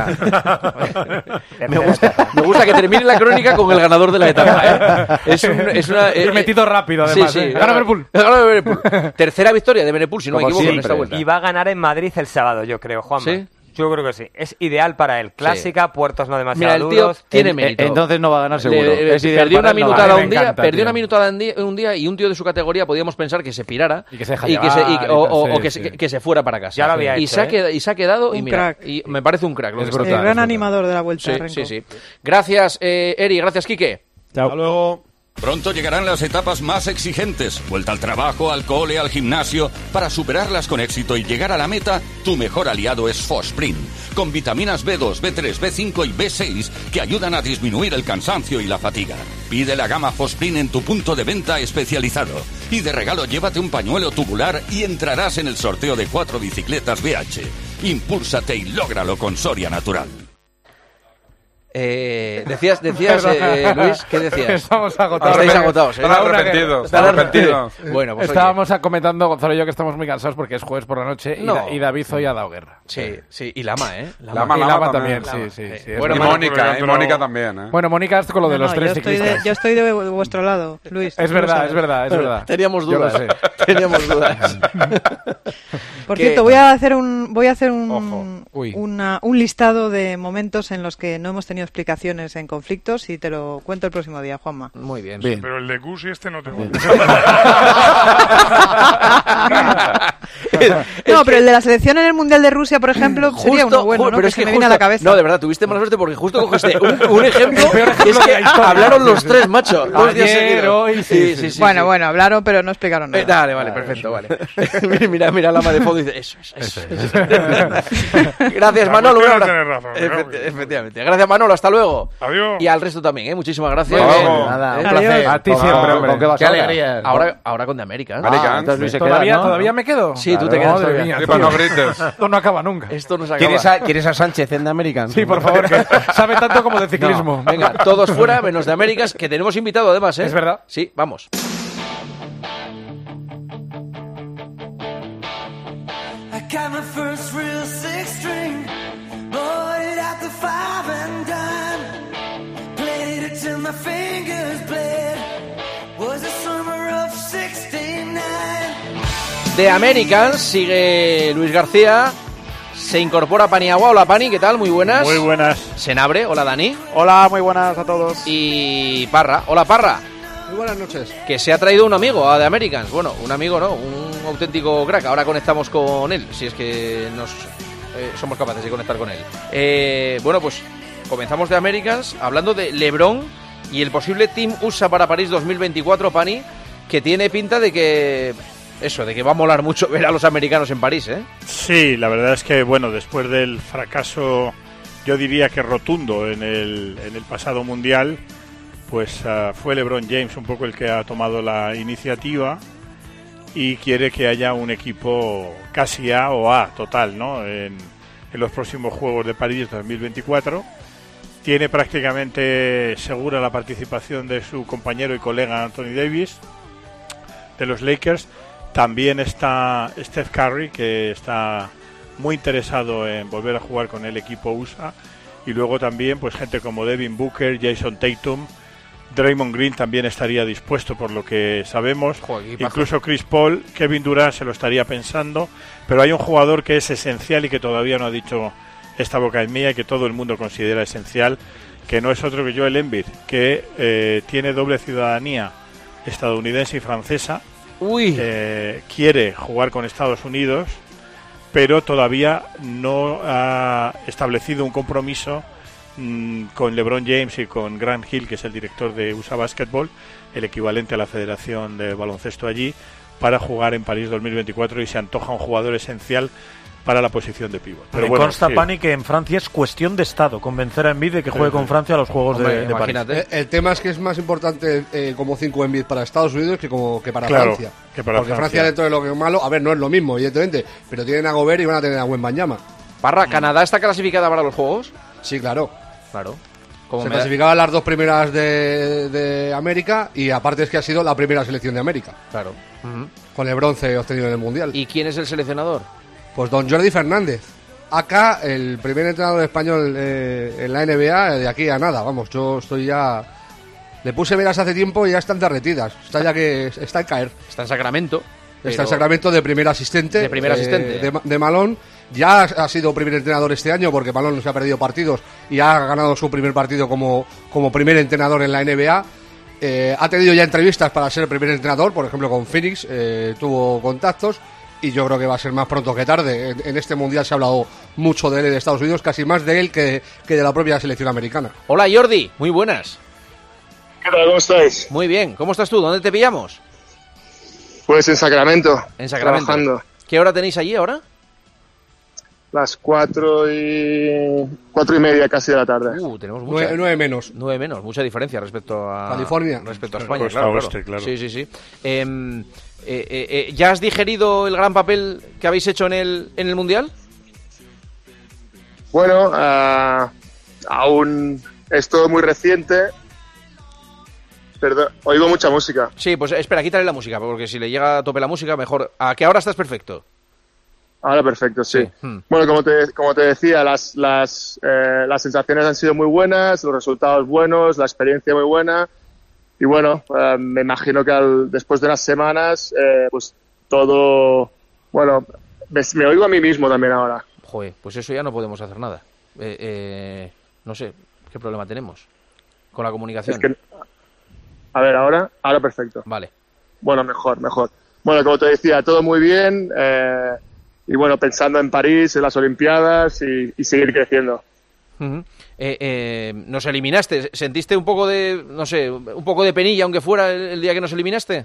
me, gusta, me gusta que termine la crónica con el ganador de la etapa, ¿eh? Es, un, es una... Y metido rápido, además, Sí, sí. ¿eh? Gana Benepul. Gana Benepul. Tercera victoria de Benepul, si no me Como equivoco, en siempre. esta vuelta. Y va a ganar en Madrid el sábado, yo creo, Juanma. ¿Sí? Yo creo que sí. Es ideal para él. Clásica, puertos no demasiado Mira, el tío duros. tiene En- mérito. entonces no va a ganar seguro. Le- Es ideal perdió para una él, no minutada gana. un día, encanta, perdió tío. una minutada un día, un día y un tío de su categoría podíamos pensar que se pirara Y que se deja y que se, y- llevar y o, tal, o- sí, o que, sí. se, que se fuera para casa. Ya lo había y hecho, se ha ¿eh? quedado, y se ha quedado y Un mira, crack. y me parece un crack. Lo Es que está brutal. El gran brutal. animador de la Vuelta, Sí, Renko. sí, sí. Gracias, eh, Eri, gracias, Quique. Chao. Hasta luego. Pronto llegarán las etapas más exigentes. Vuelta al trabajo, al cole, al gimnasio. Para superarlas con éxito y llegar a la meta, tu mejor aliado es Fosprint. Con vitaminas B dos, B tres, B cinco y B seis que ayudan a disminuir el cansancio y la fatiga. Pide la gama Fosprint en tu punto de venta especializado. Y de regalo llévate un pañuelo tubular y entrarás en el sorteo de cuatro bicicletas B H. Impúlsate y lógralo con Soria Natural. Eh, decías, decías eh, Luis, ¿qué decías? Estamos agotados. Estáis agotados, ¿eh? Están arrepentidos, Están están arrepentidos. Bueno, pues oye. Estábamos comentando, Gonzalo y yo, que estamos muy cansados porque es jueves por la noche y, No. Da- y David hoy ha dado guerra. Sí, sí, y Lama, ¿eh? Lama, y Lama Lama también. también, sí, sí. sí, es Bueno, Y verdad. Mónica, y Mónica también, ¿eh? Bueno, Mónica, esto con lo de No, los no, tres yo estoy, de, ciclistas. yo estoy de vuestro lado, Luis. Es tú lo verdad, sabes. es verdad, es verdad. Teníamos Yo lo dudas. sé. Teníamos dudas. Por Que- cierto, voy a hacer un voy a hacer un, Ojo. Uy. una- un listado de momentos en los que no hemos tenido explicaciones en conflictos y te lo cuento el próximo día, Juanma. Muy bien. Bien. Pero el de Gus y este no tengo. No, pero el de la selección en el Mundial de Rusia, por ejemplo, sería uno bueno, ju- ¿no? pero Que es se que me viene a justo- la cabeza. No, de verdad, tuviste mala suerte porque justo cogiste un, un ejemplo El peor que es ejemplo que de la historia. hablaron los tres, macho. Dos días Ayer, seguidos. hoy, sí, sí, sí. bueno, bueno, hablaron, pero no explicaron nada. Eh, dale, vale, perfecto, vale. mira, mira la de fondo y dice, eso es, eso es. Gracias, La Manolo. Un cuestión es abrazo. tener razón, Efecti- claro. efectivamente. Gracias, Manolo. Hasta luego. Adiós. Y al resto también, ¿eh? Muchísimas gracias. Vamos. Eh, Nada, eh, un Adiós. placer. A ti ¿Con- siempre, con- hombre. ¿Con qué vas Qué ahora? alegría. Ahora, ahora con de América. Ah, Americans. entonces Luis se ¿Todavía, queda, ¿no? ¿Todavía me quedo? Sí, tú Claro. te quedas Madre todavía. mía, Flipa, no grites. Esto no acaba nunca. Esto nos acaba. ¿Quieres a, ¿Quieres a Sánchez en The American? Sí, por favor, que sabe tanto como de ciclismo. No, venga, todos fuera, menos de Américas, que tenemos invitado además, ¿eh? Es verdad. Sí, vamos. I got my first real six string, bought it at the five and dime, played it till my fingers bled, was the summer of sixty-nine. De Americans sigue Luis García. Se incorpora Paniagua. Hola, Pani, ¿qué tal? Muy buenas. Muy buenas. Senabre, hola, Dani. Hola, muy buenas a todos. Y Parra, hola, Parra. Muy buenas noches. Que se ha traído un amigo a The Americans. Bueno, un amigo, ¿no? Un auténtico crack. Ahora conectamos con él, si es que nos eh, somos capaces de conectar con él. Eh, bueno, pues comenzamos The Americans hablando de LeBron y el posible Team U S A para París dos mil veinticuatro, Pani, que tiene pinta de que... Eso, de que va a molar mucho ver a los americanos en París, ¿eh? Sí, la verdad es que, bueno, después del fracaso yo diría que rotundo en el, en el pasado Mundial, pues uh, fue LeBron James un poco el que ha tomado la iniciativa y quiere que haya un equipo casi A o A total, ¿no? En, en los próximos Juegos de París dos mil veinticuatro. Tiene prácticamente segura la participación de su compañero y colega Anthony Davis de los Lakers. También está Steph Curry, que está muy interesado en volver a jugar con el equipo U S A. Y luego también pues gente como Devin Booker, Jason Tatum, Draymond Green también estaría dispuesto por lo que sabemos. Joder, incluso Chris Paul, Kevin Durant se lo estaría pensando. Pero hay un jugador que es esencial y que todavía no ha dicho esta boca es mía y que todo el mundo considera esencial, que no es otro que Joel Embiid, que eh, tiene doble ciudadanía estadounidense y francesa. Uy. Eh, quiere jugar con Estados Unidos, pero todavía no ha establecido un compromiso mmm, con LeBron James y con Grant Hill, que es el director de U S A Basketball, el equivalente a la Federación de Baloncesto allí, para jugar en París dos mil veinticuatro, y se antoja un jugador esencial para la posición de pívot. Pero me bueno, consta, sí. Pani, que en Francia es cuestión de Estado convencer a Embiid de que juegue con Francia a los Juegos Hombre, de, de París. El, el tema es que es más importante eh, como cinco Embiid para Estados Unidos que como que para claro, Francia. Que para Porque Francia. Francia, dentro de lo que es malo, a ver, no es lo mismo, evidentemente, pero tienen a Gobert y van a tener a Wembanyama. Parra, ¿Canadá está clasificada para los Juegos? Sí, claro. Claro. Se me clasificaban da... las dos primeras de, de América, y aparte es que ha sido la primera selección de América. Claro. Uh-huh. Con el bronce obtenido en el Mundial. ¿Y quién es el seleccionador? Pues don Jordi Fernández. Acá, el primer entrenador español eh, en la N B A, de aquí a nada, vamos, yo estoy ya... Le puse velas hace tiempo y ya están derretidas, está ya que está en caer. Está en Sacramento. Pero... Está en Sacramento de primer asistente. De primer asistente. Eh, de, de Malone. Ya ha sido primer entrenador este año porque Malone se ha perdido partidos y ha ganado su primer partido como, como primer entrenador en la N B A. Eh, ha tenido ya entrevistas para ser el primer entrenador, por ejemplo con Phoenix, eh, tuvo contactos. Y yo creo que va a ser más pronto que tarde. En, en este Mundial se ha hablado mucho de él en Estados Unidos, casi más de él que, que de la propia selección americana. Hola Jordi, muy buenas. ¿Qué tal? ¿Cómo estáis? Muy bien, ¿cómo estás tú? ¿Dónde te pillamos? Pues en Sacramento. En Sacramento. Trabajando. ¿Qué hora tenéis allí ahora? Las cuatro y... cuatro y media casi de la tarde. Uh, tenemos mucha... Nueve, nueve menos. Nueve menos, mucha diferencia respecto a... California. Respecto a España, Costa claro, Oeste, claro. claro. Sí, sí, sí. Eh, eh, eh, eh, ¿Ya has digerido el gran papel que habéis hecho en el, en el Mundial? Bueno, uh, aún es todo muy reciente. Perdón, oigo mucha música. Sí, pues espera, quítale la música, porque si le llega a tope la música, mejor. ¿A qué hora estás perfecto? Ahora perfecto, sí. sí. Hmm. Bueno, como te, como te decía, las, las, eh, las sensaciones han sido muy buenas, los resultados buenos, la experiencia muy buena. Y bueno, eh, me imagino que al, después de unas semanas, eh, pues todo... Bueno, me, me oigo a mí mismo también ahora. Joder, pues eso ya no podemos hacer nada. Eh, eh, no sé, ¿qué problema tenemos con la comunicación? Es que, a ver, ahora, ahora perfecto. Vale. Bueno, mejor, mejor. Bueno, como te decía, todo muy bien. Eh, y bueno, pensando en París, en las Olimpiadas y, y seguir creciendo. Uh-huh. eh, eh, nos eliminaste. ¿Sentiste un poco de, no sé, un poco de penilla, aunque fuera el, el día que nos eliminaste?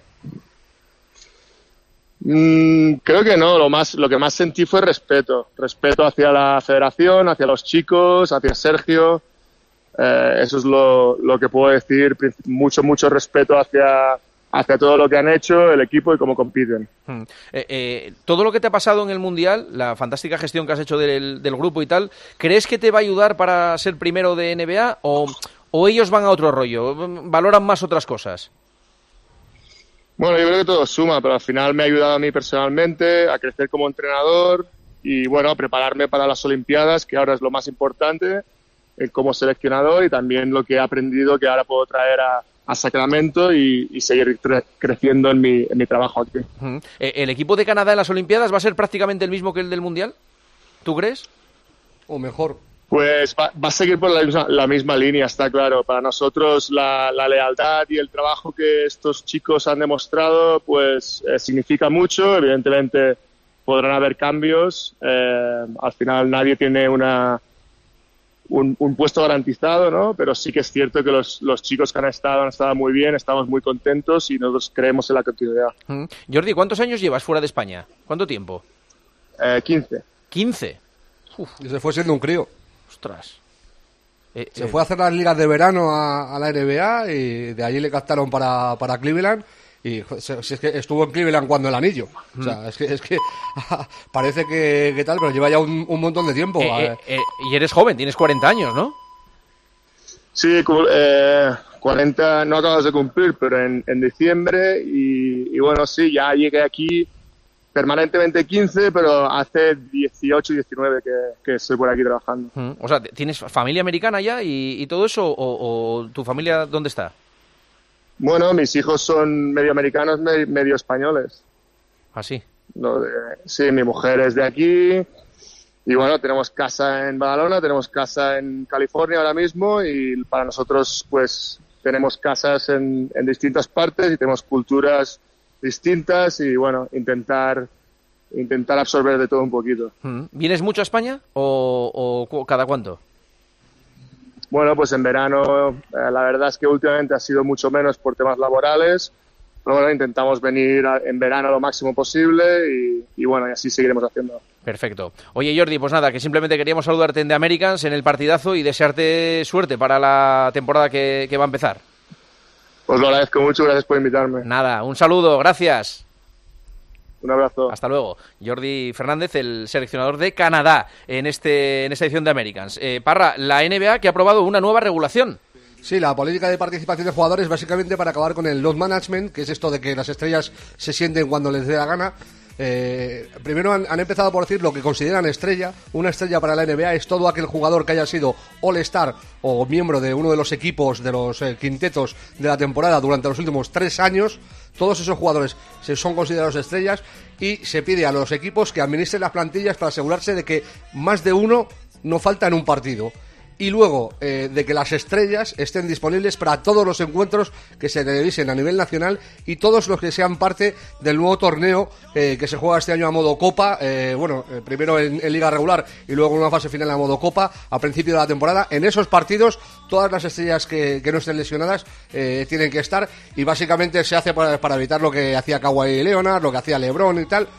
Mm, creo que no. Lo más, lo que más sentí fue respeto. Respeto hacia la federación, hacia los chicos, hacia Sergio. Eh, eso es lo, lo que puedo decir. Mucho, mucho respeto hacia... hacia todo lo que han hecho, el equipo y cómo compiten. Hmm. Eh, eh, todo lo que te ha pasado en el Mundial, la fantástica gestión que has hecho del, del grupo y tal, ¿crees que te va a ayudar para ser primero de N B A o, o ellos van a otro rollo? ¿Valoran más otras cosas? Bueno, yo creo que todo suma, pero al final me ha ayudado a mí personalmente a crecer como entrenador y bueno, a prepararme para las Olimpiadas, que ahora es lo más importante, eh, como seleccionador, y también lo que he aprendido que ahora puedo traer a a Sacramento y, y seguir cre- creciendo en mi, en mi trabajo aquí. Uh-huh. ¿El equipo de Canadá en las Olimpiadas va a ser prácticamente el mismo que el del Mundial? ¿Tú crees? O mejor. Pues va, va a seguir por la misma, la misma línea, está claro. Para nosotros la, la lealtad y el trabajo que estos chicos han demostrado pues eh, significa mucho. Evidentemente podrán haber cambios. Eh, al final nadie tiene una... Un, un puesto garantizado, ¿no? Pero sí que es cierto que los, los chicos que han estado han estado muy bien, estamos muy contentos y nosotros creemos en la continuidad. Mm. Jordi, ¿cuántos años llevas fuera de España? ¿Cuánto tiempo? Eh, quince. ¿quince? Uf. Y se fue siendo un crío. Ostras. Eh, Se eh. fue a hacer las ligas de verano a, a la N B A y de allí le captaron para, para Cleveland. Y si es que estuvo en Cleveland cuando el anillo. O sea, es que, es que parece que, que tal, pero lleva ya un, un montón de tiempo. Eh, eh, eh, y eres joven, tienes cuarenta años, ¿no? Sí, cu- eh, cuarenta no acabas de cumplir, pero en, en diciembre. Y, y bueno, sí, ya llegué aquí permanentemente quince, pero hace dieciocho, diecinueve que, que estoy por aquí trabajando. Mm. O sea, ¿tienes familia americana ya y, y todo eso? O, ¿O tu familia dónde está? Bueno, mis hijos son medio americanos, me- medio españoles. ¿Ah, sí? No, de- sí, mi mujer es de aquí. Y bueno, tenemos casa en Badalona, tenemos casa en California ahora mismo. Y para nosotros, pues, tenemos casas en, en distintas partes y tenemos culturas distintas. Y bueno, intentar, intentar absorber de todo un poquito. Mm. ¿Vienes mucho a España o, o cu- cada cuánto? Bueno, pues en verano, eh, la verdad es que últimamente ha sido mucho menos por temas laborales. Pero bueno, intentamos venir a- en verano lo máximo posible y, y bueno, y así seguiremos haciendo. Perfecto. Oye, Jordi, pues nada, que simplemente queríamos saludarte en The Americans en el partidazo y desearte suerte para la temporada que, que va a empezar. Os lo agradezco mucho, gracias por invitarme. Nada, un saludo, gracias. Un abrazo. Hasta luego. Jordi Fernández, el seleccionador de Canadá en este en esta edición de Americans. Eh, Parra, la N B A que ha aprobado una nueva regulación. Sí, la política de participación de jugadores básicamente para acabar con el load management, que es esto de que las estrellas se sienten cuando les dé la gana. Eh, primero han, han empezado por decir lo que consideran estrella. Una estrella para la N B A es todo aquel jugador que haya sido All-Star o miembro de uno de los equipos de los eh, quintetos de la temporada durante los últimos tres años. Todos esos jugadores se son considerados estrellas y se pide a los equipos que administren las plantillas para asegurarse de que más de uno no falta en un partido. Y luego, eh, de que las estrellas estén disponibles para todos los encuentros que se televisen a nivel nacional y todos los que sean parte del nuevo torneo eh, que se juega este año a modo Copa, eh, bueno, eh, primero en, en Liga Regular y luego en una fase final a modo Copa, a principio de la temporada. En esos partidos, todas las estrellas que, que no estén lesionadas eh, tienen que estar y básicamente se hace para, para evitar lo que hacía Kawhi Leonard, lo que hacía LeBron y tal.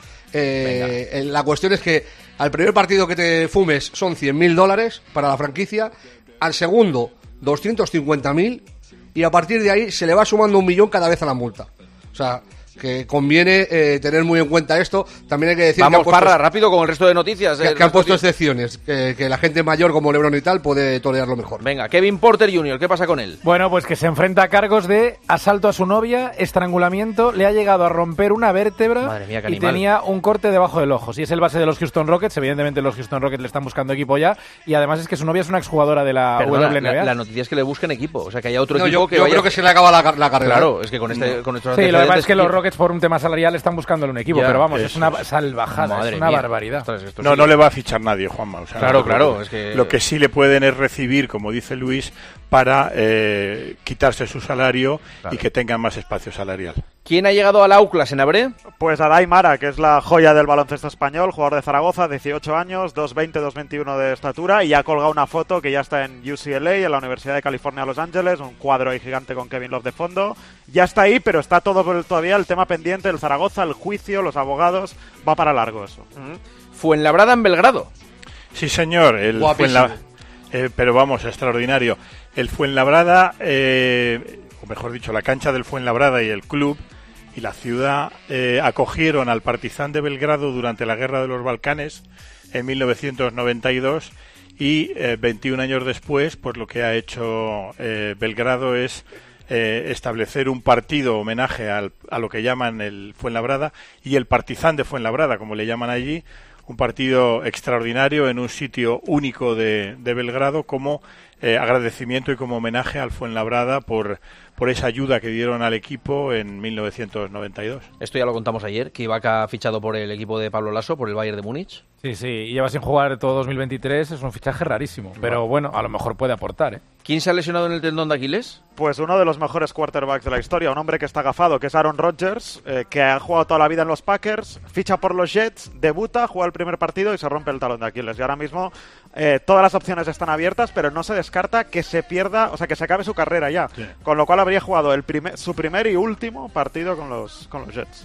Eh, eh, la cuestión es que al primer partido que te fumes son cien mil dólares para la franquicia, al segundo doscientos cincuenta mil y a partir de ahí se le va sumando un millón cada vez a la multa. O sea, que conviene eh, tener muy en cuenta esto. También hay que decir Vamos, que han puesto, Parra, rápido con el resto de noticias. que, eh, que han puesto resto de- excepciones, que, que la gente mayor como LeBron y tal puede tolerarlo mejor. Venga, Kevin Porter junior, ¿qué pasa con él? Bueno, pues que se enfrenta a cargos de asalto a su novia, estrangulamiento, le ha llegado a romper una vértebra Madre mía, qué y animal. tenía un corte debajo del ojo. Si es el base de los Houston Rockets, evidentemente los Houston Rockets le están buscando equipo ya y además es que su novia es una exjugadora de la Perdona, W N B A. la, la noticia es que le busquen equipo, o sea, que haya otro No, equipo yo, que yo vaya... creo que se le acaba la, car- la carrera. Claro, es que con, este, con estos Sí, lo que pasa es que los antecedentes- Rockets por un tema salarial están buscándole un equipo, Ya, pero vamos, es eso una es. salvajada, Madre es una mía. barbaridad. Ostras, esto No, sí. no le va a fichar nadie, Juanma. O sea, Claro, no te claro, preocupes. es que- Lo que sí le pueden es recibir, como dice Luis, para eh, quitarse su salario Claro. y que tengan más espacio salarial. ¿Quién ha llegado a la UCLAS en Abré? Pues Adai Mara, que es la joya del baloncesto español, jugador de Zaragoza, dieciocho años, dos veinte, dos veintiuno de estatura, y ha colgado una foto que ya está en U C L A, en la Universidad de California, Los Ángeles, un cuadro ahí gigante con Kevin Love de fondo. Ya está ahí, pero está todo por el- todavía el tema pendiente, el Zaragoza, el juicio, los abogados, va para largo eso. Fuenlabrada en Belgrado. Sí, señor. El Guapísimo. Fuenla- eh, pero vamos, extraordinario. El Fuenlabrada, eh, o mejor dicho, la cancha del Fuenlabrada y el club y la ciudad eh, acogieron al Partizan de Belgrado durante la Guerra de los Balcanes en mil novecientos noventa y dos y eh, veintiún años después, pues lo que ha hecho eh, Belgrado es eh, establecer un partido homenaje al, a lo que llaman el Fuenlabrada y el Partizan de Fuenlabrada, como le llaman allí, un partido extraordinario en un sitio único de, de Belgrado como eh, agradecimiento y como homenaje al Fuenlabrada por, por esa ayuda que dieron al equipo en mil novecientos noventa y dos. Esto ya lo contamos ayer, que Ibaka ha fichado por el equipo de Pablo Lasso, por el Bayern de Múnich. Sí, sí, y lleva sin jugar todo dos mil veintitrés, es un fichaje rarísimo, pero bueno, a lo mejor puede aportar, ¿eh? ¿Quién se ha lesionado en el tendón de Aquiles? Pues uno de los mejores quarterbacks de la historia, un hombre que está agafado, que es Aaron Rodgers, eh, que ha jugado toda la vida en los Packers, ficha por los Jets, debuta, juega el primer partido y se rompe el talón de Aquiles. Y ahora mismo eh, todas las opciones están abiertas, pero no se descarta que se pierda, o sea, que se acabe su carrera ya. Sí. Con lo cual habría jugado el primer, su primer y último partido con los, con los Jets.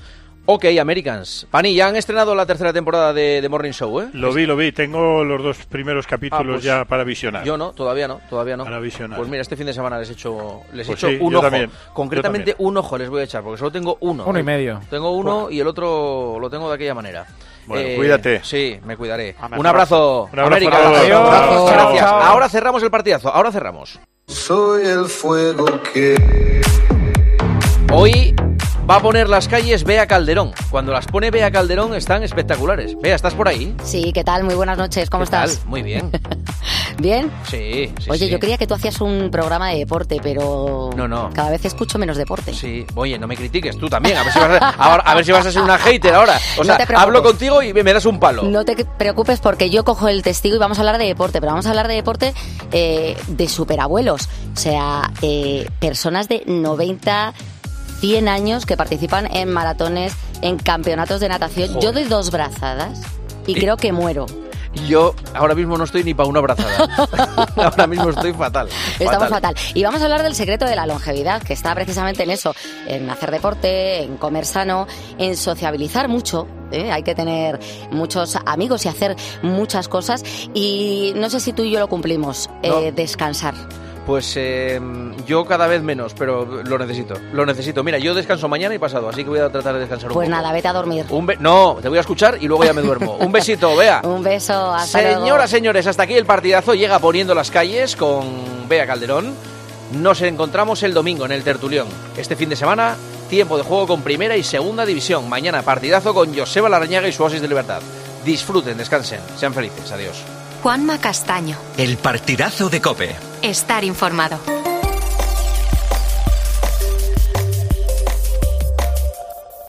Ok, Americans. Pani, ya han estrenado la tercera temporada de, de Morning Show, ¿eh? Lo vi, lo vi. Tengo los dos primeros capítulos Ah, pues, ya para visionar. Yo no, todavía no, todavía no. Para visionar. Pues mira, este fin de semana les he hecho, les he Pues hecho sí, un yo ojo. también, Concretamente yo también. un ojo les voy a echar, porque solo tengo uno. Uno y medio. Tengo uno y el otro lo tengo de aquella manera. Bueno, cuídate. Sí, me cuidaré. mejor. Un abrazo, Un abrazo América. a todos. Adiós. Un abrazo. Gracias. Chao. Ahora cerramos el partidazo, ahora cerramos. Soy el fuego que... Hoy va a poner las calles Bea Calderón. Cuando las pone Bea Calderón están espectaculares. Bea, ¿estás por ahí? Sí, ¿qué tal? Muy buenas noches, ¿cómo ¿Qué tal? estás? Muy bien. ¿Bien? Sí, sí, Oye, sí. yo creía que tú hacías un programa de deporte, pero No, no. cada vez escucho menos deporte. Sí, oye, no me critiques tú también. A ver si vas a, ahora- a ver si vas a ser una hater ahora. O No sea, te preocupes. hablo contigo y me me das un palo. No te preocupes porque yo cojo el testigo y vamos a hablar de deporte, pero vamos a hablar de deporte eh, de superabuelos. O sea, eh, personas de noventa, cien años que participan en maratones, en campeonatos de natación. Joder. Yo doy dos brazadas y creo que muero. Yo ahora mismo no estoy ni para una abrazada. Ahora mismo estoy fatal. Estamos fatal. Y vamos a hablar del secreto de la longevidad, que está precisamente en eso, en hacer deporte, en comer sano, en sociabilizar mucho. ¿eh? Hay que tener muchos amigos y hacer muchas cosas. Y no sé si tú y yo lo cumplimos, eh, descansar. Pues eh, yo cada vez menos, pero lo necesito. Lo necesito. Mira, yo descanso mañana y pasado, así que voy a tratar de descansar Pues un poco. nada, vete a dormir. Un be- no, te voy a escuchar y luego ya me duermo. Un besito, Bea. Un beso, hasta luego. Señoras, señores, hasta aquí el partidazo. Llega poniendo las calles con Bea Calderón. Nos encontramos el domingo en el Tertulión. Este fin de semana, tiempo de juego con Primera y Segunda División. Mañana, partidazo con Joseba Larrañaga y su Oasis de Libertad. Disfruten, descansen, sean felices. Adiós. Juanma Castaño. El partidazo de COPE. Estar informado.